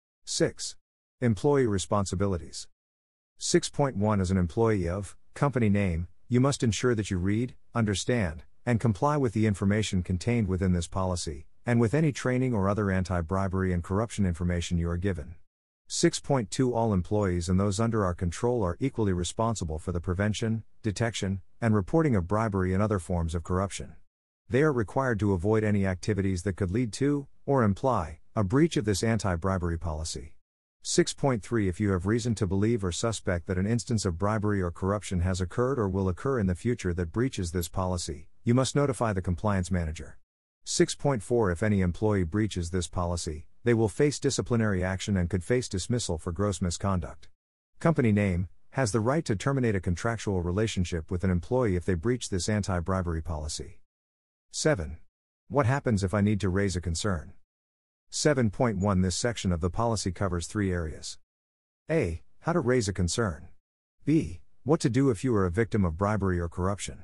six. Employee responsibilities. six point one As an employee of company name, you must ensure that you read, understand, and comply with the information contained within this policy, and with any training or other anti-bribery and corruption information you are given. six point two All employees and those under our control are equally responsible for the prevention, detection, and reporting of bribery and other forms of corruption. They are required to avoid any activities that could lead to, or imply, a breach of this anti-bribery policy. six point three If you have reason to believe or suspect that an instance of bribery or corruption has occurred or will occur in the future that breaches this policy, you must notify the compliance manager. six point four If any employee breaches this policy, they will face disciplinary action and could face dismissal for gross misconduct. Company name has the right to terminate a contractual relationship with an employee if they breach this anti-bribery policy. seven. What happens if I need to raise a concern? seven point one This section of the policy covers three areas. A. How to raise a concern. B. What to do if you are a victim of bribery or corruption.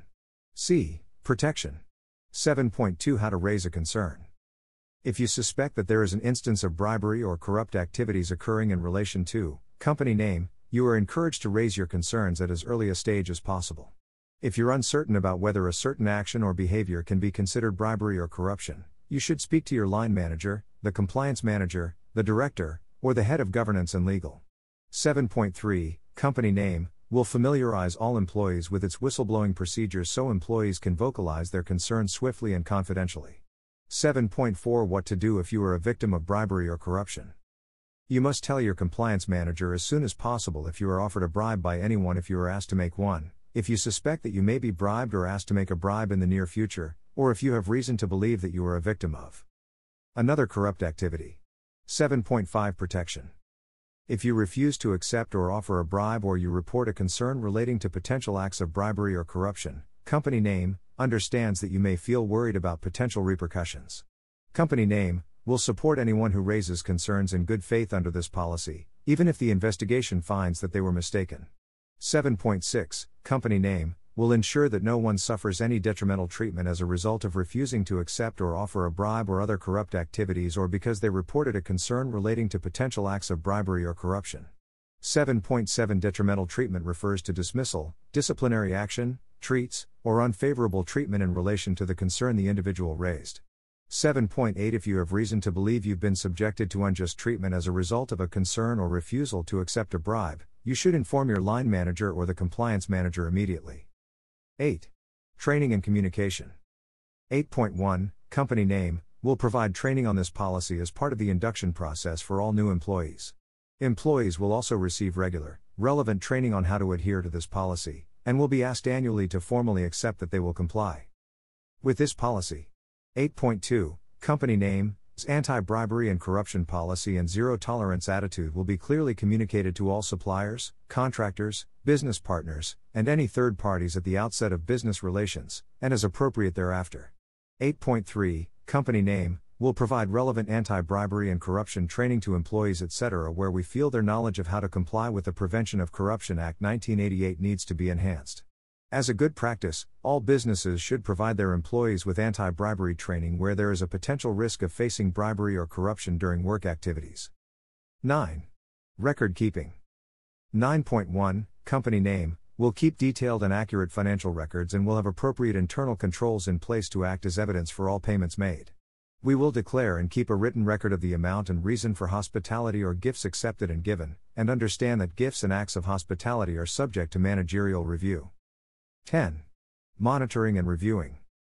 C. Protection. seven point two How to raise a concern. If you suspect that there is an instance of bribery or corrupt activities occurring in relation to company name, you are encouraged to raise your concerns at as early a stage as possible. If you're uncertain about whether a certain action or behavior can be considered bribery or corruption, you should speak to your line manager, the compliance manager, the director, or the head of governance and legal. seven point three Company name will familiarize all employees with its whistleblowing procedures so employees can vocalize their concerns swiftly and confidentially. seven point four What to do if you are a victim of bribery or corruption. You must tell your compliance manager as soon as possible if you are offered a bribe by anyone, if you are asked to make one, if you suspect that you may be bribed or asked to make a bribe in the near future, or if you have reason to believe that you are a victim of another corrupt activity. seven point five Protection. If you refuse to accept or offer a bribe or you report a concern relating to potential acts of bribery or corruption, company name understands that you may feel worried about potential repercussions. Company name will support anyone who raises concerns in good faith under this policy, even if the investigation finds that they were mistaken. seven point six Company name will ensure that no one suffers any detrimental treatment as a result of refusing to accept or offer a bribe or other corrupt activities or because they reported a concern relating to potential acts of bribery or corruption. seven point seven Detrimental treatment refers to dismissal, disciplinary action, treats, or unfavorable treatment in relation to the concern the individual raised. seven point eight If you have reason to believe you've been subjected to unjust treatment as a result of a concern or refusal to accept a bribe, you should inform your line manager or the compliance manager immediately. eight. Training and communication. eight point one Company name will provide training on this policy as part of the induction process for all new employees. Employees will also receive regular, relevant training on how to adhere to this policy, and will be asked annually to formally accept that they will comply with this policy. eight point two Company name's anti-bribery and corruption policy and zero-tolerance attitude will be clearly communicated to all suppliers, contractors, business partners, and any third parties at the outset of business relations, and as appropriate thereafter. eight point three Company name will provide relevant anti-bribery and corruption training to employees et cetera where we feel their knowledge of how to comply with the Prevention of Corruption Act nineteen eighty-eight needs to be enhanced. As a good practice, all businesses should provide their employees with anti-bribery training where there is a potential risk of facing bribery or corruption during work activities. nine. Record keeping. nine point one Company name will keep detailed and accurate financial records and will have appropriate internal controls in place to act as evidence for all payments made. We will declare and keep a written record of the amount and reason for hospitality or gifts accepted and given, and understand that gifts and acts of hospitality are subject to managerial review. ten. Monitoring and reviewing.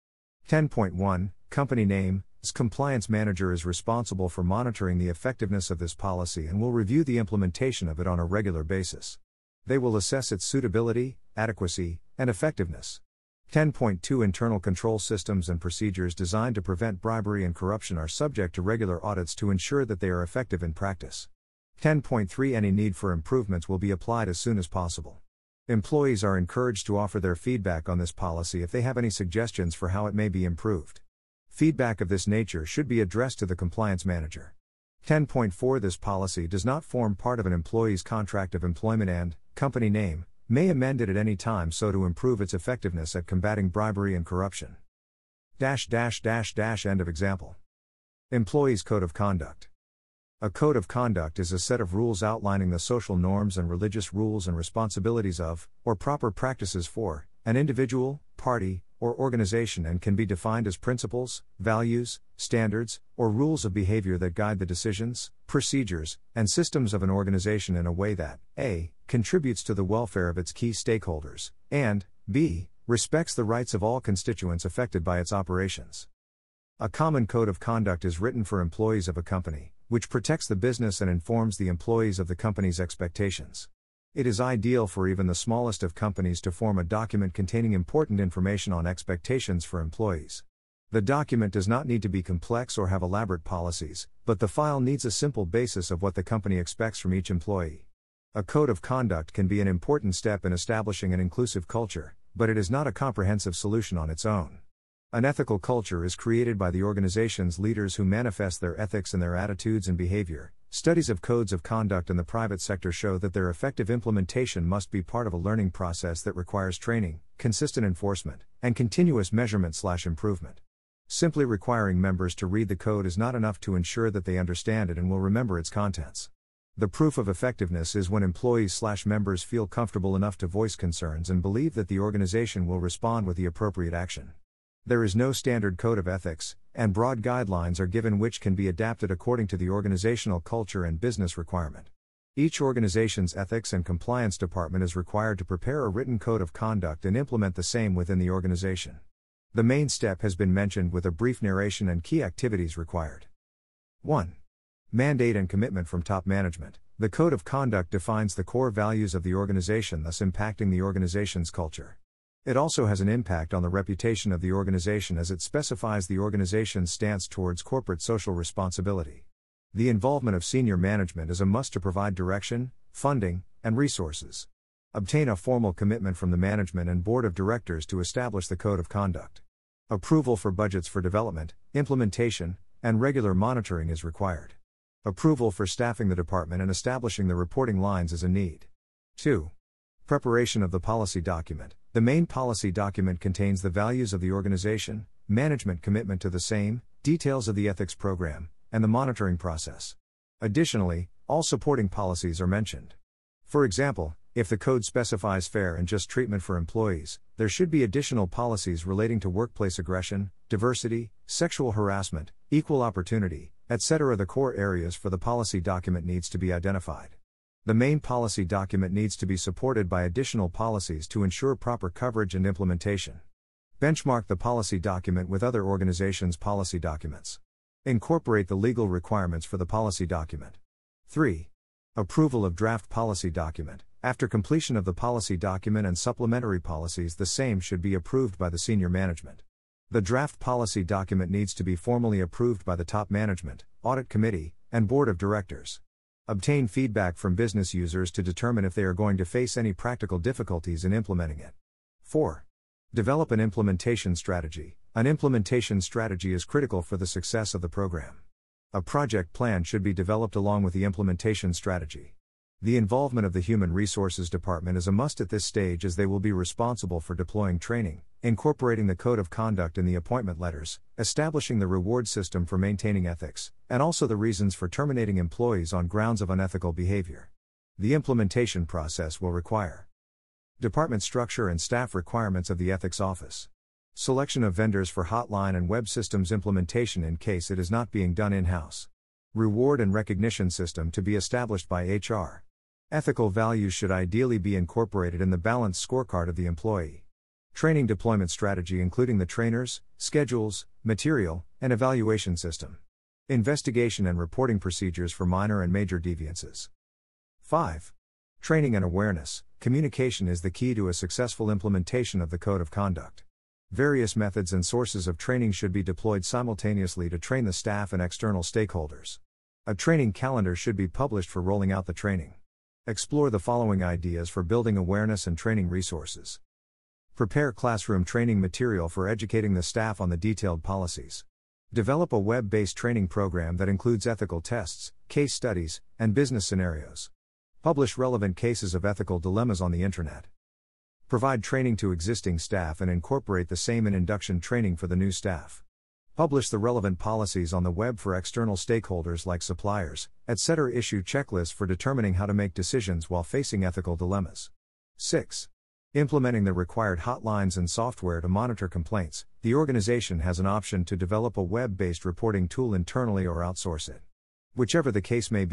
ten point one Company name's compliance manager is responsible for monitoring the effectiveness of this policy and will review the implementation of it on a regular basis. They will assess its suitability, adequacy, and effectiveness. ten point two Internal control systems and procedures designed to prevent bribery and corruption are subject to regular audits to ensure that they are effective in practice. ten point three Any need for improvements will be applied as soon as possible. Employees are encouraged to offer their feedback on this policy if they have any suggestions for how it may be improved. Feedback of this nature should be addressed to the compliance manager. ten point four This policy does not form part of an employee's contract of employment and, company name, may amend it at any time so to improve its effectiveness at combating bribery and corruption. Dash dash dash dash End of example. Employees' Code of Conduct. A code of conduct is a set of rules outlining the social norms and religious rules and responsibilities of, or proper practices for, an individual, party, or organization and can be defined as principles, values, standards, or rules of behavior that guide the decisions, procedures, and systems of an organization in a way that a. contributes to the welfare of its key stakeholders, and b. respects the rights of all constituents affected by its operations. A common code of conduct is written for employees of a company, which protects the business and informs the employees of the company's expectations. It is ideal for even the smallest of companies to form a document containing important information on expectations for employees. The document does not need to be complex or have elaborate policies, but the file needs a simple basis of what the company expects from each employee. A code of conduct can be an important step in establishing an inclusive culture, but it is not a comprehensive solution on its own. An ethical culture is created by the organization's leaders who manifest their ethics and their attitudes and behavior. Studies of codes of conduct in the private sector show that their effective implementation must be part of a learning process that requires training, consistent enforcement, and continuous measurement/improvement. Simply requiring members to read the code is not enough to ensure that they understand it and will remember its contents. The proof of effectiveness is when employees/members feel comfortable enough to voice concerns and believe that the organization will respond with the appropriate action. There is no standard code of ethics, and broad guidelines are given which can be adapted according to the organizational culture and business requirement. Each organization's ethics and compliance department is required to prepare a written code of conduct and implement the same within the organization. The main step has been mentioned with a brief narration and key activities required. one. Mandate and commitment from top management. The code of conduct defines the core values of the organization, thus impacting the organization's culture. It also has an impact on the reputation of the organization as it specifies the organization's stance towards corporate social responsibility. The involvement of senior management is a must to provide direction, funding, and resources. Obtain a formal commitment from the management and board of directors to establish the code of conduct. Approval for budgets for development, implementation, and regular monitoring is required. Approval for staffing the department and establishing the reporting lines is a need. two. Preparation of the policy document. The main policy document contains the values of the organization, management commitment to the same, details of the ethics program, and the monitoring process. Additionally, all supporting policies are mentioned. For example, if the code specifies fair and just treatment for employees, there should be additional policies relating to workplace aggression, diversity, sexual harassment, equal opportunity, et cetera. The core areas for the policy document needs to be identified. The main policy document needs to be supported by additional policies to ensure proper coverage and implementation. Benchmark the policy document with other organizations' policy documents. Incorporate the legal requirements for the policy document. three. Approval of draft policy document. After completion of the policy document and supplementary policies, the same should be approved by the senior management. The draft policy document needs to be formally approved by the top management, audit committee, and board of directors. Obtain feedback from business users to determine if they are going to face any practical difficulties in implementing it. four. Develop an implementation strategy. An implementation strategy is critical for the success of the program. A project plan should be developed along with the implementation strategy. The involvement of the Human Resources Department is a must at this stage, as they will be responsible for deploying training, incorporating the code of conduct in the appointment letters, establishing the reward system for maintaining ethics, and also the reasons for terminating employees on grounds of unethical behavior. The implementation process will require department structure and staff requirements of the Ethics Office. Selection of vendors for hotline and web systems implementation in case it is not being done in-house. Reward and recognition system to be established by H R. Ethical values should ideally be incorporated in the balanced scorecard of the employee. Training deployment strategy including the trainers, schedules, material, and evaluation system. Investigation and reporting procedures for minor and major deviances. five. Training and awareness. Communication is the key to a successful implementation of the Code of Conduct. Various methods and sources of training should be deployed simultaneously to train the staff and external stakeholders. A training calendar should be published for rolling out the training. Explore the following ideas for building awareness and training resources. Prepare classroom training material for educating the staff on the detailed policies. Develop a web-based training program that includes ethical tests, case studies, and business scenarios. Publish relevant cases of ethical dilemmas on the Internet. Provide training to existing staff and incorporate the same in induction training for the new staff. Publish the relevant policies on the web for external stakeholders like suppliers, et cetera. Issue checklists for determining how to make decisions while facing ethical dilemmas. six. Implementing the required hotlines and software to monitor complaints. The organization has an option to develop a web-based reporting tool internally or outsource it. Whichever the case may be,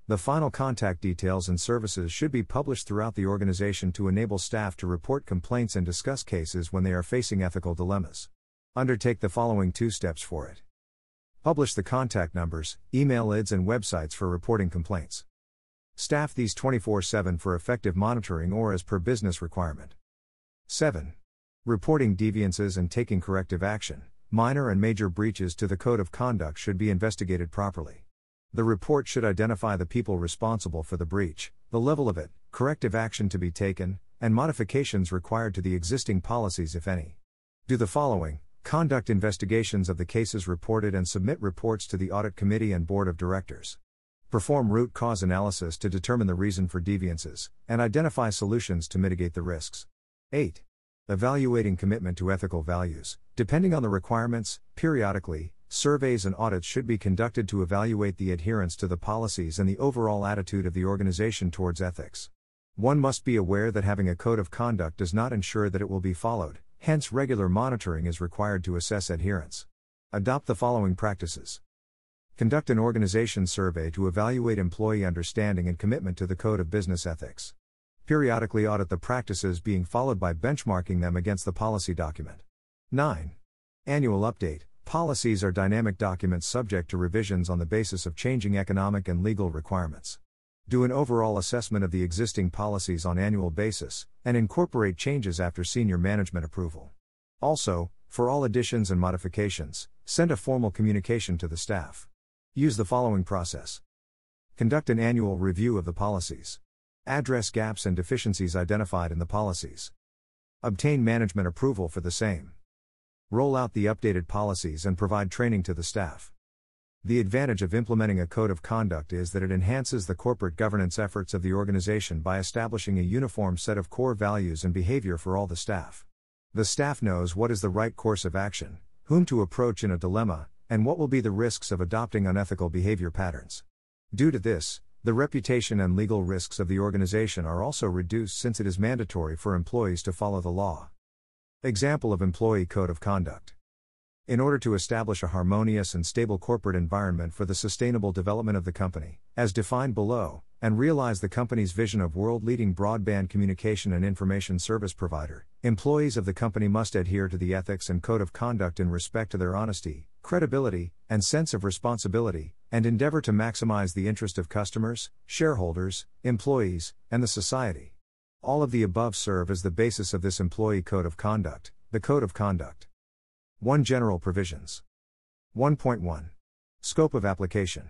The final contact details and services should be published throughout the organization to enable staff to report complaints and discuss cases when they are facing ethical dilemmas. Undertake the following two steps for it. Publish the contact numbers, email I Ds, and websites for reporting complaints. Staff these twenty-four seven for effective monitoring or as per business requirement. seven. Reporting deviances and taking corrective action. Minor and major breaches to the Code of Conduct should be investigated properly. The report should identify the people responsible for the breach, the level of it, corrective action to be taken, and modifications required to the existing policies if any. Do the following: conduct investigations of the cases reported and submit reports to the Audit Committee and Board of Directors. Perform root cause analysis to determine the reason for deviances, and identify solutions to mitigate the risks. eight. Evaluating commitment to ethical values. Depending on the requirements, periodically, surveys and audits should be conducted to evaluate the adherence to the policies and the overall attitude of the organization towards ethics. One must be aware that having a code of conduct does not ensure that it will be followed, hence regular monitoring is required to assess adherence. Adopt the following practices. Conduct an organization survey to evaluate employee understanding and commitment to the Code of Business Ethics. Periodically audit the practices being followed by benchmarking them against the policy document. nine. Annual update. Policies are dynamic documents subject to revisions on the basis of changing economic and legal requirements. Do an overall assessment of the existing policies on annual basis, and incorporate changes after senior management approval. Also, for all additions and modifications, send a formal communication to the staff. Use the following process. Conduct an annual review of the policies. Address gaps and deficiencies identified in the policies. Obtain management approval for the same. Roll out the updated policies and provide training to the staff. The advantage of implementing a code of conduct is that it enhances the corporate governance efforts of the organization by establishing a uniform set of core values and behavior for all the staff. The staff knows what is the right course of action, whom to approach in a dilemma, and what will be the risks of adopting unethical behavior patterns. Due to this, the reputation and legal risks of the organization are also reduced since it is mandatory for employees to follow the law. Example of Employee Code of Conduct. In order to establish a harmonious and stable corporate environment for the sustainable development of the company, as defined below, and realize the company's vision of world-leading broadband communication and information service provider, employees of the company must adhere to the ethics and code of conduct in respect to their honesty, credibility, and sense of responsibility, and endeavor to maximize the interest of customers, shareholders, employees, and the society. All of the above serve as the basis of this employee code of conduct, the Code of Conduct. one. General Provisions. one point one. Scope of Application.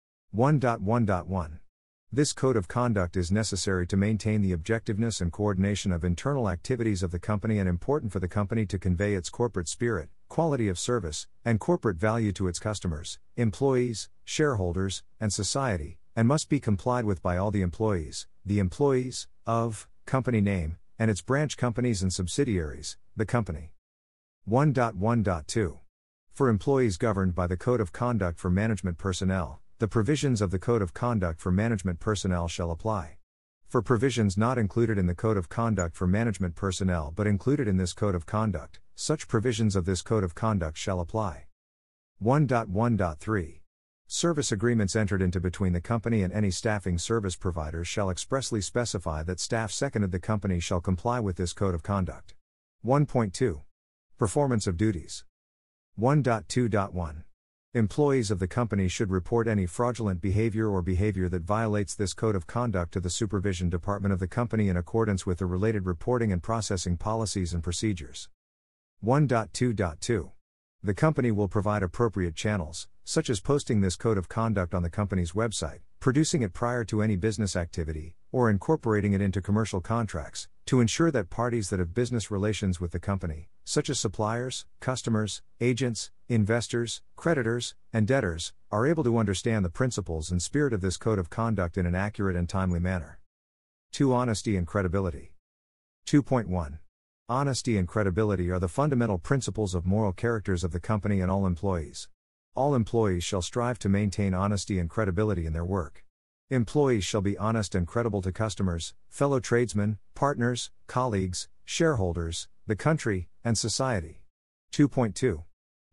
one point one point one. This Code of Conduct is necessary to maintain the objectiveness and coordination of internal activities of the company and important for the company to convey its corporate spirit, quality of service, and corporate value to its customers, employees, shareholders, and society, and must be complied with by all the employees, the employees, of, company name, and its branch companies and subsidiaries, the company. one point one point two. For employees governed by the Code of Conduct for Management Personnel, the provisions of the Code of Conduct for Management Personnel shall apply. For provisions not included in the Code of Conduct for Management Personnel but included in this Code of Conduct, such provisions of this Code of Conduct shall apply. one point one point three. Service agreements entered into between the company and any staffing service providers shall expressly specify that staff seconded the company shall comply with this Code of Conduct. one point two. Performance of duties. one point two point one. Employees of the company should report any fraudulent behavior or behavior that violates this Code of Conduct to the Supervision Department of the company in accordance with the related reporting and processing policies and procedures. one point two point two. The company will provide appropriate channels, such as posting this Code of Conduct on the company's website, producing it prior to any business activity, or incorporating it into commercial contracts, to ensure that parties that have business relations with the company, such as suppliers, customers, agents, investors, creditors, and debtors, are able to understand the principles and spirit of this Code of Conduct in an accurate and timely manner. two. Honesty and credibility. two point one. Honesty and credibility are the fundamental principles of moral characters of the company and all employees. All employees shall strive to maintain honesty and credibility in their work. Employees shall be honest and credible to customers, fellow tradesmen, partners, colleagues, shareholders, the country, and society. two point two.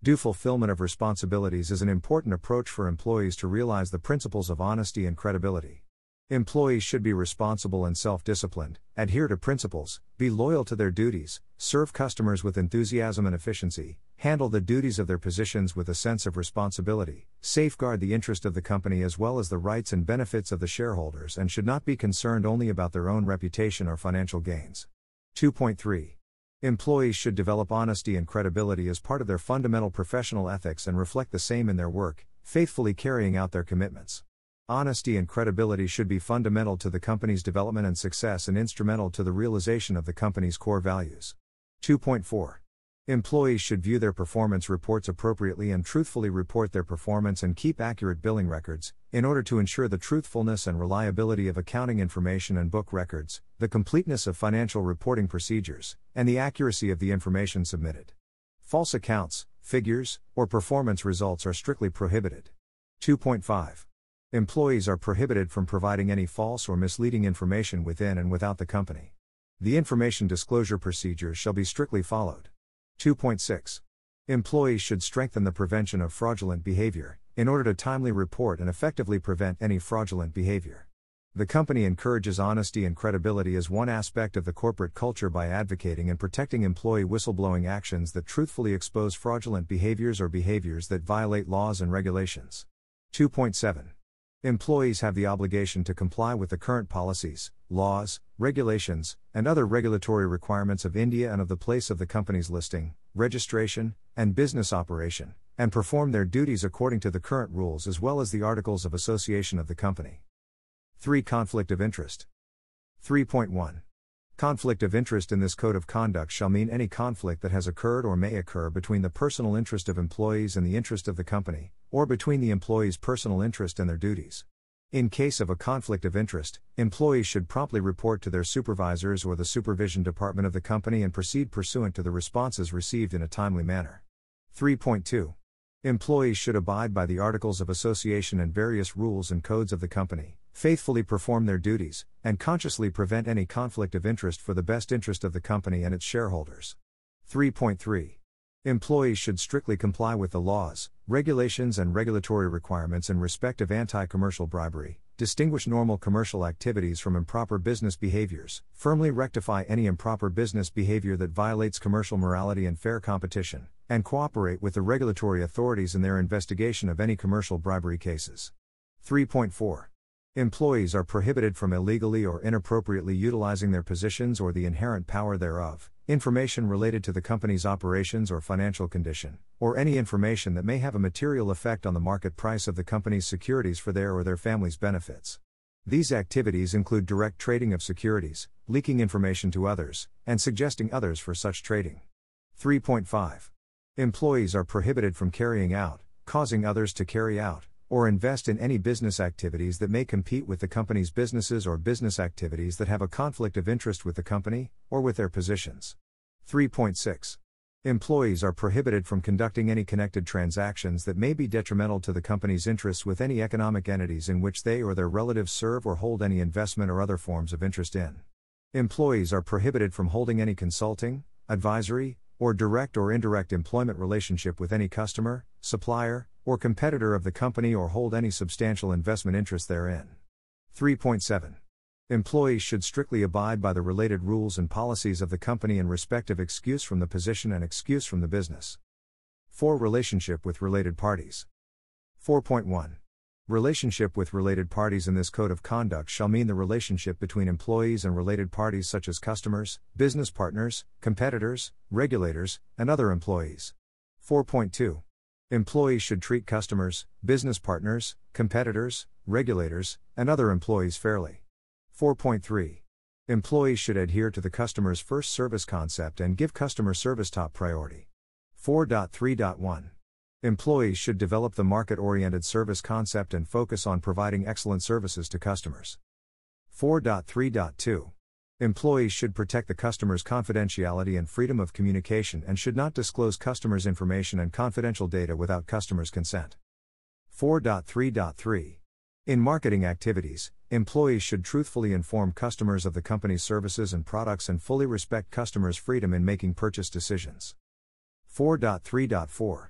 Due fulfillment of responsibilities is an important approach for employees to realize the principles of honesty and credibility. Employees should be responsible and self-disciplined, adhere to principles, be loyal to their duties, serve customers with enthusiasm and efficiency, handle the duties of their positions with a sense of responsibility, safeguard the interest of the company as well as the rights and benefits of the shareholders, and should not be concerned only about their own reputation or financial gains. two point three. Employees should develop honesty and credibility as part of their fundamental professional ethics and reflect the same in their work, faithfully carrying out their commitments. Honesty and credibility should be fundamental to the company's development and success and instrumental to the realization of the company's core values. two point four. Employees should view their performance reports appropriately and truthfully report their performance and keep accurate billing records, in order to ensure the truthfulness and reliability of accounting information and book records, the completeness of financial reporting procedures, and the accuracy of the information submitted. False accounts, figures, or performance results are strictly prohibited. two point five. Employees are prohibited from providing any false or misleading information within and without the company. The information disclosure procedures shall be strictly followed. two point six. Employees should strengthen the prevention of fraudulent behavior, in order to timely report and effectively prevent any fraudulent behavior. The company encourages honesty and credibility as one aspect of the corporate culture by advocating and protecting employee whistleblowing actions that truthfully expose fraudulent behaviors or behaviors that violate laws and regulations. two point seven. Employees have the obligation to comply with the current policies, laws, regulations, and other regulatory requirements of India and of the place of the company's listing, registration, and business operation, and perform their duties according to the current rules as well as the articles of association of the company. three. Conflict of interest. three point one. Conflict of interest in this code of conduct shall mean any conflict that has occurred or may occur between the personal interest of employees and the interest of the company, or between the employee's personal interest and their duties. In case of a conflict of interest, employees should promptly report to their supervisors or the supervision department of the company and proceed pursuant to the responses received in a timely manner. three point two. Employees should abide by the articles of association and various rules and codes of the company, faithfully perform their duties, and consciously prevent any conflict of interest for the best interest of the company and its shareholders. three point three. Employees should strictly comply with the laws, regulations and regulatory requirements in respect of anti-commercial bribery, distinguish normal commercial activities from improper business behaviors, firmly rectify any improper business behavior that violates commercial morality and fair competition, and cooperate with the regulatory authorities in their investigation of any commercial bribery cases. three point four. Employees are prohibited from illegally or inappropriately utilizing their positions or the inherent power thereof, information related to the company's operations or financial condition, or any information that may have a material effect on the market price of the company's securities for their or their family's benefits. These activities include direct trading of securities, leaking information to others, and suggesting others for such trading. three point five. Employees are prohibited from carrying out, causing others to carry out, or invest in any business activities that may compete with the company's businesses or business activities that have a conflict of interest with the company, or with their positions. three point six. Employees are prohibited from conducting any connected transactions that may be detrimental to the company's interests with any economic entities in which they or their relatives serve or hold any investment or other forms of interest in. Employees are prohibited from holding any consulting, advisory, or direct or indirect employment relationship with any customer, supplier, or competitor of the company or hold any substantial investment interest therein. three point seven. Employees should strictly abide by the related rules and policies of the company in respect of excuse from the position and excuse from the business. four. Relationship with related parties. four point one. Relationship with related parties in this code of conduct shall mean the relationship between employees and related parties such as customers, business partners, competitors, regulators, and other employees. four point two. Employees should treat customers, business partners, competitors, regulators, and other employees fairly. four point three. Employees should adhere to the customer's first service concept and give customer service top priority. four point three point one. Employees should develop the market-oriented service concept and focus on providing excellent services to customers. four point three point two. Employees should protect the customer's confidentiality and freedom of communication and should not disclose customers' information and confidential data without customers' consent. four point three point three. In marketing activities, employees should truthfully inform customers of the company's services and products and fully respect customers' freedom in making purchase decisions. four point three point four.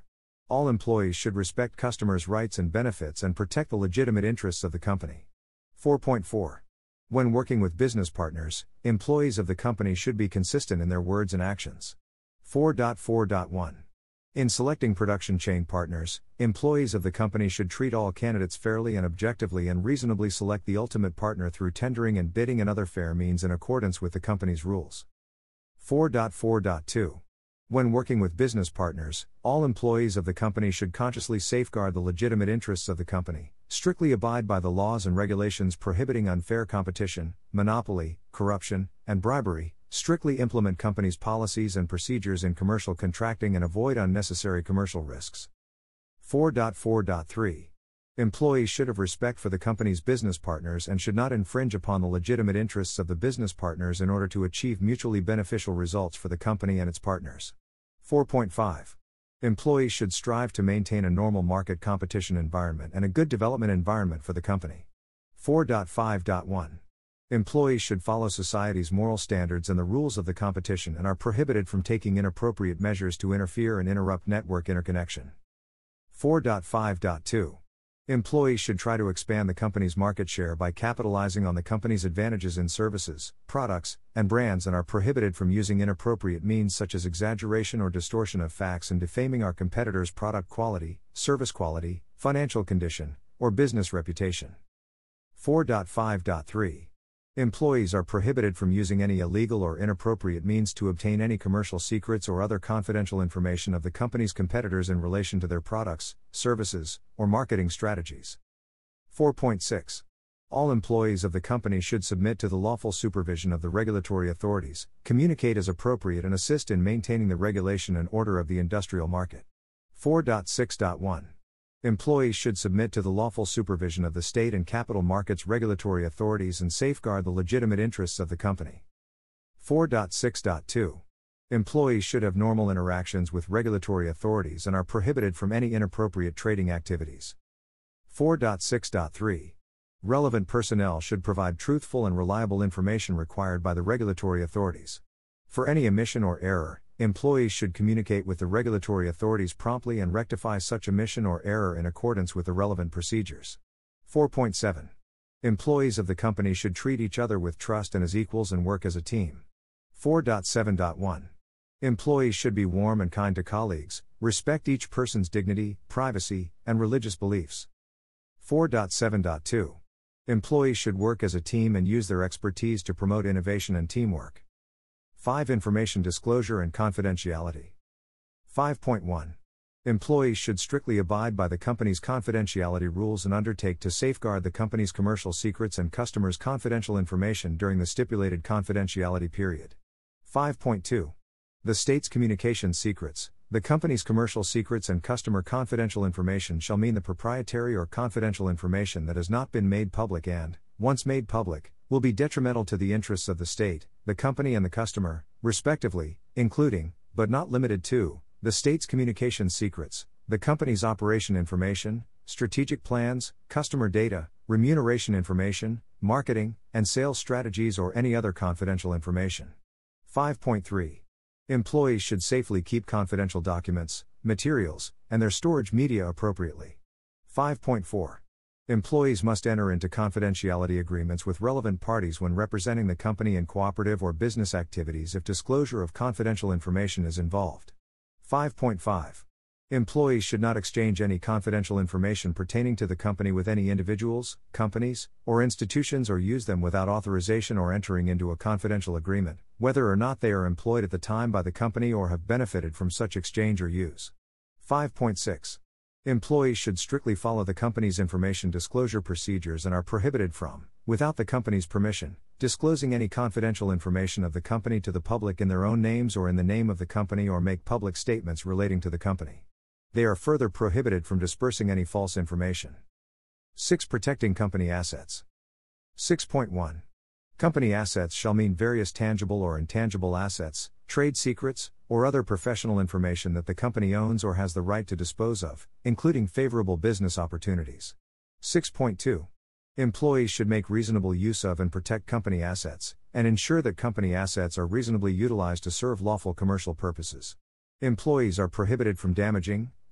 All employees should respect customers' rights and benefits and protect the legitimate interests of the company. four point four. When working with business partners, employees of the company should be consistent in their words and actions. four point four point one. In selecting production chain partners, employees of the company should treat all candidates fairly and objectively and reasonably select the ultimate partner through tendering and bidding and other fair means in accordance with the company's rules. four point four point two. When working with business partners, all employees of the company should consciously safeguard the legitimate interests of the company, strictly abide by the laws and regulations prohibiting unfair competition, monopoly, corruption, and bribery, strictly implement company's policies and procedures in commercial contracting and avoid unnecessary commercial risks. four point four point three. Employees should have respect for the company's business partners and should not infringe upon the legitimate interests of the business partners in order to achieve mutually beneficial results for the company and its partners. four point five. Employees should strive to maintain a normal market competition environment and a good development environment for the company. four point five point one. Employees should follow society's moral standards and the rules of the competition and are prohibited from taking inappropriate measures to interfere and interrupt network interconnection. four point five point two. Employees should try to expand the company's market share by capitalizing on the company's advantages in services, products, and brands and are prohibited from using inappropriate means such as exaggeration or distortion of facts and defaming our competitors' product quality, service quality, financial condition, or business reputation. four point five point three. Employees are prohibited from using any illegal or inappropriate means to obtain any commercial secrets or other confidential information of the company's competitors in relation to their products, services, or marketing strategies. four point six. All employees of the company should submit to the lawful supervision of the regulatory authorities, communicate as appropriate, and assist in maintaining the regulation and order of the industrial market. four point six point one. Employees should submit to the lawful supervision of the state and capital markets regulatory authorities and safeguard the legitimate interests of the company. four point six point two. Employees should have normal interactions with regulatory authorities and are prohibited from any inappropriate trading activities. four point six point three. Relevant personnel should provide truthful and reliable information required by the regulatory authorities. For any omission or error, employees should communicate with the regulatory authorities promptly and rectify such omission or error in accordance with the relevant procedures. four point seven. Employees of the company should treat each other with trust and as equals and work as a team. four point seven point one. Employees should be warm and kind to colleagues, respect each person's dignity, privacy, and religious beliefs. four point seven point two. Employees should work as a team and use their expertise to promote innovation and teamwork. five. Information disclosure and confidentiality. five point one. Employees should strictly abide by the company's confidentiality rules and undertake to safeguard the company's commercial secrets and customers' confidential information during the stipulated confidentiality period. five point two. The state's communication secrets, the company's commercial secrets and customer confidential information shall mean the proprietary or confidential information that has not been made public and, once made public, will be detrimental to the interests of the state, the company and the customer, respectively, including, but not limited to, the state's communication secrets, the company's operation information, strategic plans, customer data, remuneration information, marketing, and sales strategies or any other confidential information. five point three. Employees should safely keep confidential documents, materials, and their storage media appropriately. five point four. Employees must enter into confidentiality agreements with relevant parties when representing the company in cooperative or business activities if disclosure of confidential information is involved. five point five. Employees should not exchange any confidential information pertaining to the company with any individuals, companies, or institutions or use them without authorization or entering into a confidential agreement, whether or not they are employed at the time by the company or have benefited from such exchange or use. five point six. Employees should strictly follow the company's information disclosure procedures and are prohibited from, without the company's permission, disclosing any confidential information of the company to the public in their own names or in the name of the company or make public statements relating to the company. They are further prohibited from dispersing any false information. six. Protecting company assets. six point one. Company assets shall mean various tangible or intangible assets, trade secrets, or other professional information that the company owns or has the right to dispose of, including favorable business opportunities. six point two. Employees should make reasonable use of and protect company assets, and ensure that company assets are reasonably utilized to serve lawful commercial purposes. Employees are prohibited from damaging,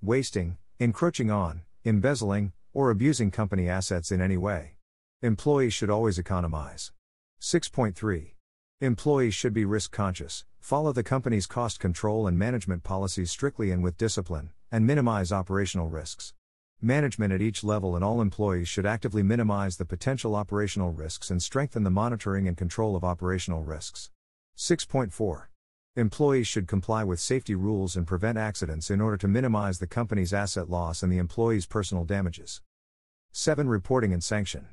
wasting, encroaching on, embezzling, or abusing company assets in any way. Employees should always economize. six point three. Employees should be risk conscious, follow the company's cost control and management policies strictly and with discipline, and minimize operational risks. Management at each level and all employees should actively minimize the potential operational risks and strengthen the monitoring and control of operational risks. six point four. Employees should comply with safety rules and prevent accidents in order to minimize the company's asset loss and the employee's personal damages. seven. Reporting and sanction.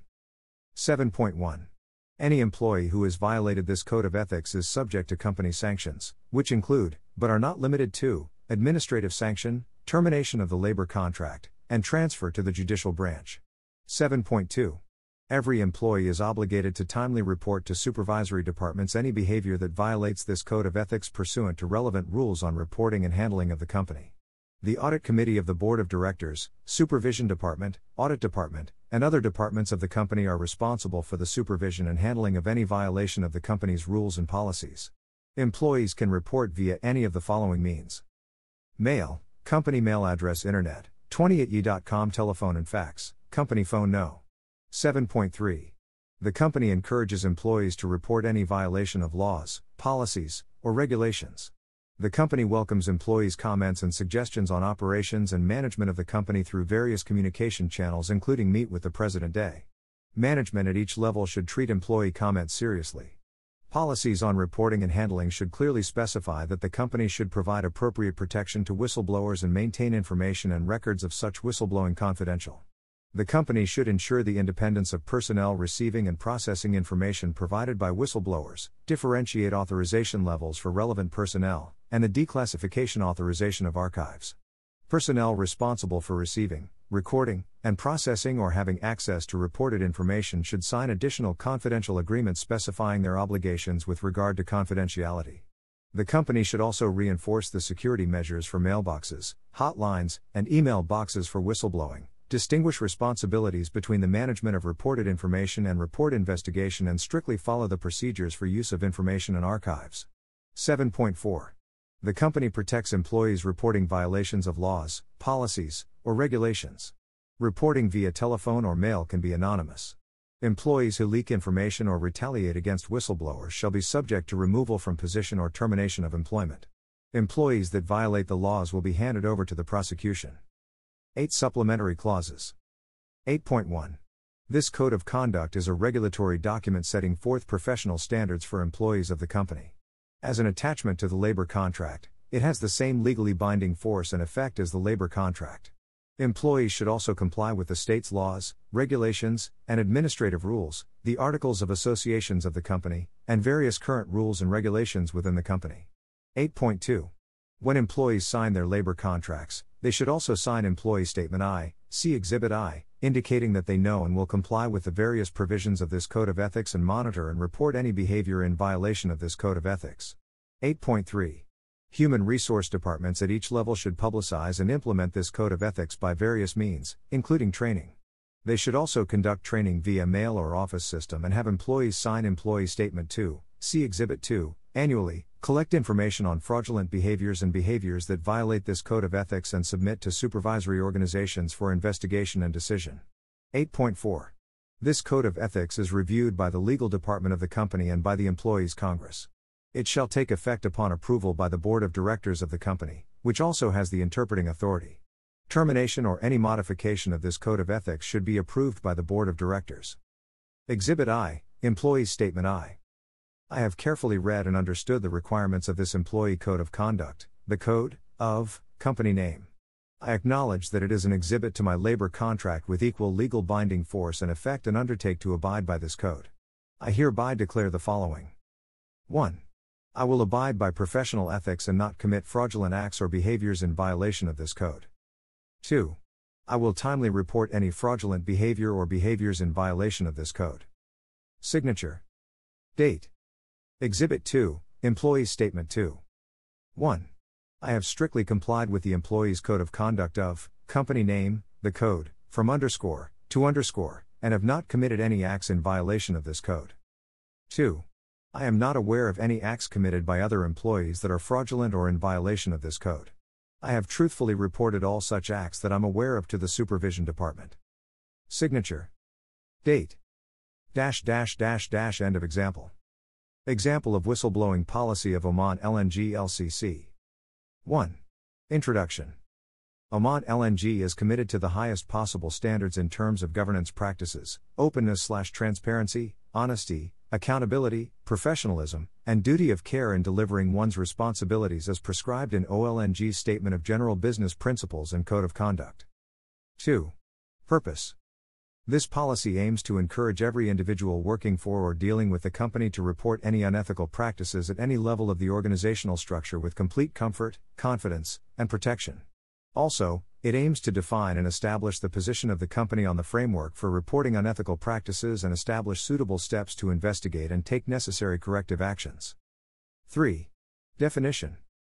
seven point one. Any employee who has violated this code of ethics is subject to company sanctions, which include, but are not limited to, administrative sanction, termination of the labor contract, and transfer to the judicial branch. seven point two. Every employee is obligated to timely report to supervisory departments any behavior that violates this code of ethics pursuant to relevant rules on reporting and handling of the company. The Audit Committee of the Board of Directors, Supervision Department, Audit Department, and other departments of the company are responsible for the supervision and handling of any violation of the company's rules and policies. Employees can report via any of the following means: mail, company mail address, internet, twenty at y dot com, telephone and fax, company phone no. seven point three. The company encourages employees to report any violation of laws, policies, or regulations. The company welcomes employees' comments and suggestions on operations and management of the company through various communication channels, including Meet with the President Day. Management at each level should treat employee comments seriously. Policies on reporting and handling should clearly specify that the company should provide appropriate protection to whistleblowers and maintain information and records of such whistleblowing confidential. The company should ensure the independence of personnel receiving and processing information provided by whistleblowers, differentiate authorization levels for relevant personnel, and the declassification authorization of archives. Personnel responsible for receiving, recording, and processing or having access to reported information should sign additional confidential agreements specifying their obligations with regard to confidentiality. The company should also reinforce the security measures for mailboxes, hotlines, and email boxes for whistleblowing. Distinguish responsibilities between the management of reported information and report investigation, and strictly follow the procedures for use of information and archives. seven point four. The company protects employees reporting violations of laws, policies, or regulations. Reporting via telephone or mail can be anonymous. Employees who leak information or retaliate against whistleblowers shall be subject to removal from position or termination of employment. Employees that violate the laws will be handed over to the prosecution. eight. Supplementary clauses. eight point one. This code of conduct is a regulatory document setting forth professional standards for employees of the company. As an attachment to the labor contract, it has the same legally binding force and effect as the labor contract. Employees should also comply with the state's laws, regulations, and administrative rules, the articles of associations of the company, and various current rules and regulations within the company. eight point two. When employees sign their labor contracts, they should also sign Employee Statement I, see Exhibit I, indicating that they know and will comply with the various provisions of this Code of Ethics and monitor and report any behavior in violation of this Code of Ethics. eight point three. Human resource departments at each level should publicize and implement this Code of Ethics by various means, including training. They should also conduct training via mail or office system and have employees sign Employee Statement two, see Exhibit two, annually, collect information on fraudulent behaviors and behaviors that violate this Code of Ethics and submit to supervisory organizations for investigation and decision. eight point four. This Code of Ethics is reviewed by the legal department of the company and by the Employees' Congress. It shall take effect upon approval by the Board of Directors of the company, which also has the interpreting authority. Termination or any modification of this Code of Ethics should be approved by the Board of Directors. Exhibit I, Employees Statement I. I have carefully read and understood the requirements of this Employee Code of Conduct, the Code of Company Name. I acknowledge that it is an exhibit to my labor contract with equal legal binding force and effect and undertake to abide by this code. I hereby declare the following. one. I will abide by professional ethics and not commit fraudulent acts or behaviors in violation of this code. two. I will timely report any fraudulent behavior or behaviors in violation of this code. Signature. Date. Exhibit two, Employees Statement two. one. I have strictly complied with the Employees Code of Conduct of, company name, the code, from underscore, to underscore, and have not committed any acts in violation of this code. two. I am not aware of any acts committed by other employees that are fraudulent or in violation of this code. I have truthfully reported all such acts that I'm aware of to the Supervision Department. Signature. Date. Dash dash dash dash end of example. Example of whistleblowing policy of Oman L N G L C C. one. Introduction. Oman L N G is committed to the highest possible standards in terms of governance practices, openness slash transparency, honesty, accountability, professionalism, and duty of care in delivering one's responsibilities as prescribed in O L N G's Statement of General Business Principles and Code of Conduct. two. Purpose. This policy aims to encourage every individual working for or dealing with the company to report any unethical practices at any level of the organizational structure with complete comfort, confidence, and protection. Also, it aims to define and establish the position of the company on the framework for reporting unethical practices and establish suitable steps to investigate and take necessary corrective actions. three. Definition.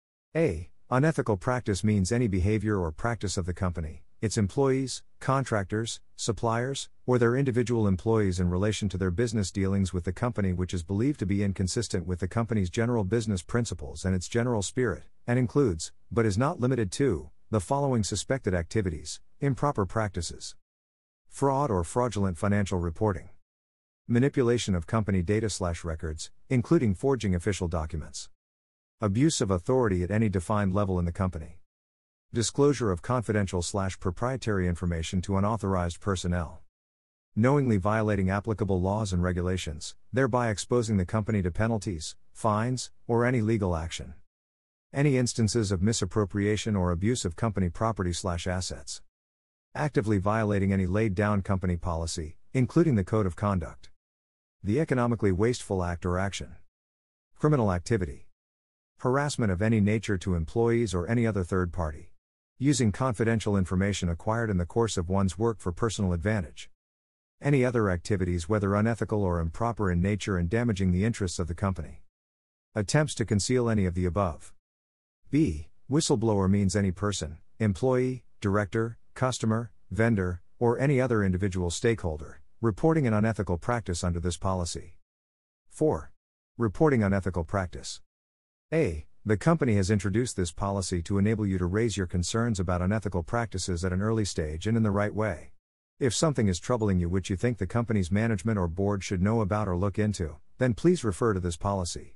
A. Unethical practice means any behavior or practice of the company, its employees, contractors, suppliers, or their individual employees in relation to their business dealings with the company which is believed to be inconsistent with the company's general business principles and its general spirit, and includes, but is not limited to, the following suspected activities: improper practices, fraud or fraudulent financial reporting, manipulation of company data/records, including forging official documents, abuse of authority at any defined level in the company, disclosure of confidential/proprietary information to unauthorized personnel, knowingly violating applicable laws and regulations, thereby exposing the company to penalties, fines, or any legal action. Any instances of misappropriation or abuse of company property/assets. Actively violating any laid-down company policy, including the Code of Conduct. The economically wasteful act or action. Criminal activity. Harassment of any nature to employees or any other third party. Using confidential information acquired in the course of one's work for personal advantage. Any other activities whether unethical or improper in nature and damaging the interests of the company. Attempts to conceal any of the above. B. Whistleblower means any person, employee, director, customer, vendor, or any other individual stakeholder, reporting an unethical practice under this policy. four. Reporting unethical practice. A. The company has introduced this policy to enable you to raise your concerns about unethical practices at an early stage and in the right way. If something is troubling you which you think the company's management or board should know about or look into, then please refer to this policy.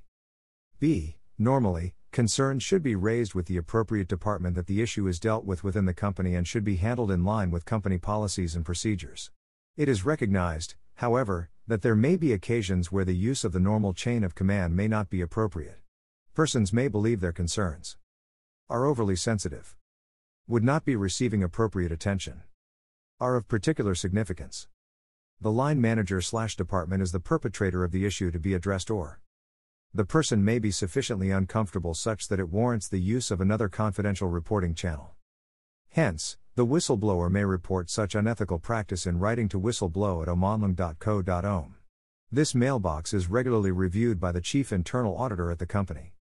B. Normally, concerns should be raised with the appropriate department that the issue is dealt with within the company and should be handled in line with company policies and procedures. It is recognized, however, that there may be occasions where the use of the normal chain of command may not be appropriate. Persons may believe their concerns are overly sensitive, would not be receiving appropriate attention, are of particular significance. The line manager/department is the perpetrator of the issue to be addressed, or the person may be sufficiently uncomfortable such that it warrants the use of another confidential reporting channel. Hence, the whistleblower may report such unethical practice in writing to whistleblow at omanlung dot co dot o m. This mailbox is regularly reviewed by the Chief Internal Auditor at the company.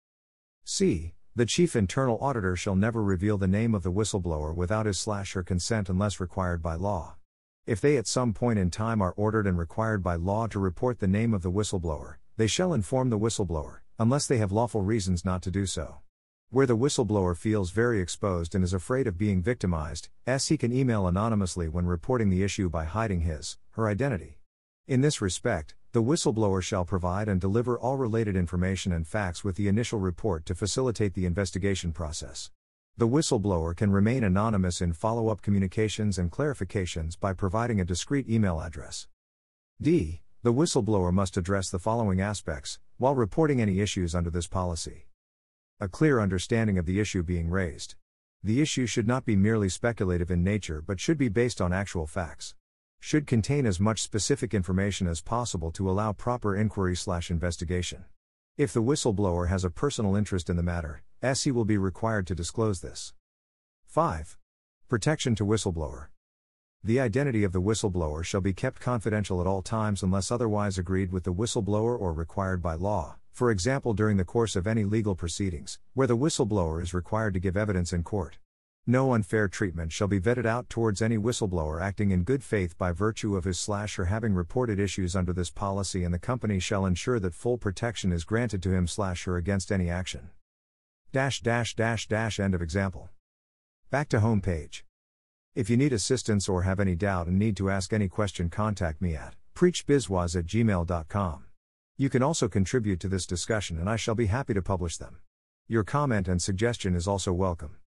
C. The Chief Internal Auditor shall never reveal the name of the whistleblower without his/her consent unless required by law. If they at some point in time are ordered and required by law to report the name of the whistleblower, they shall inform the whistleblower, unless they have lawful reasons not to do so. Where the whistleblower feels very exposed and is afraid of being victimized, S he can email anonymously when reporting the issue by hiding his, her identity. In this respect, the whistleblower shall provide and deliver all related information and facts with the initial report to facilitate the investigation process. The whistleblower can remain anonymous in follow-up communications and clarifications by providing a discrete email address. D. The whistleblower must address the following aspects while reporting any issues under this policy. A clear understanding of the issue being raised. The issue should not be merely speculative in nature but should be based on actual facts. Should contain as much specific information as possible to allow proper inquiry/investigation. If the whistleblower has a personal interest in the matter, S he will be required to disclose this. five. Protection to whistleblower. The identity of the whistleblower shall be kept confidential at all times unless otherwise agreed with the whistleblower or required by law, for example during the course of any legal proceedings, where the whistleblower is required to give evidence in court. No unfair treatment shall be vetted out towards any whistleblower acting in good faith by virtue of his/her having reported issues under this policy, and the company shall ensure that full protection is granted to him/her against any action. Dash dash dash dash end of example. Back to home page. If you need assistance or have any doubt and need to ask any question, contact me at preachbizwaz at gmail dot com. You can also contribute to this discussion and I shall be happy to publish them. Your comment and suggestion is also welcome.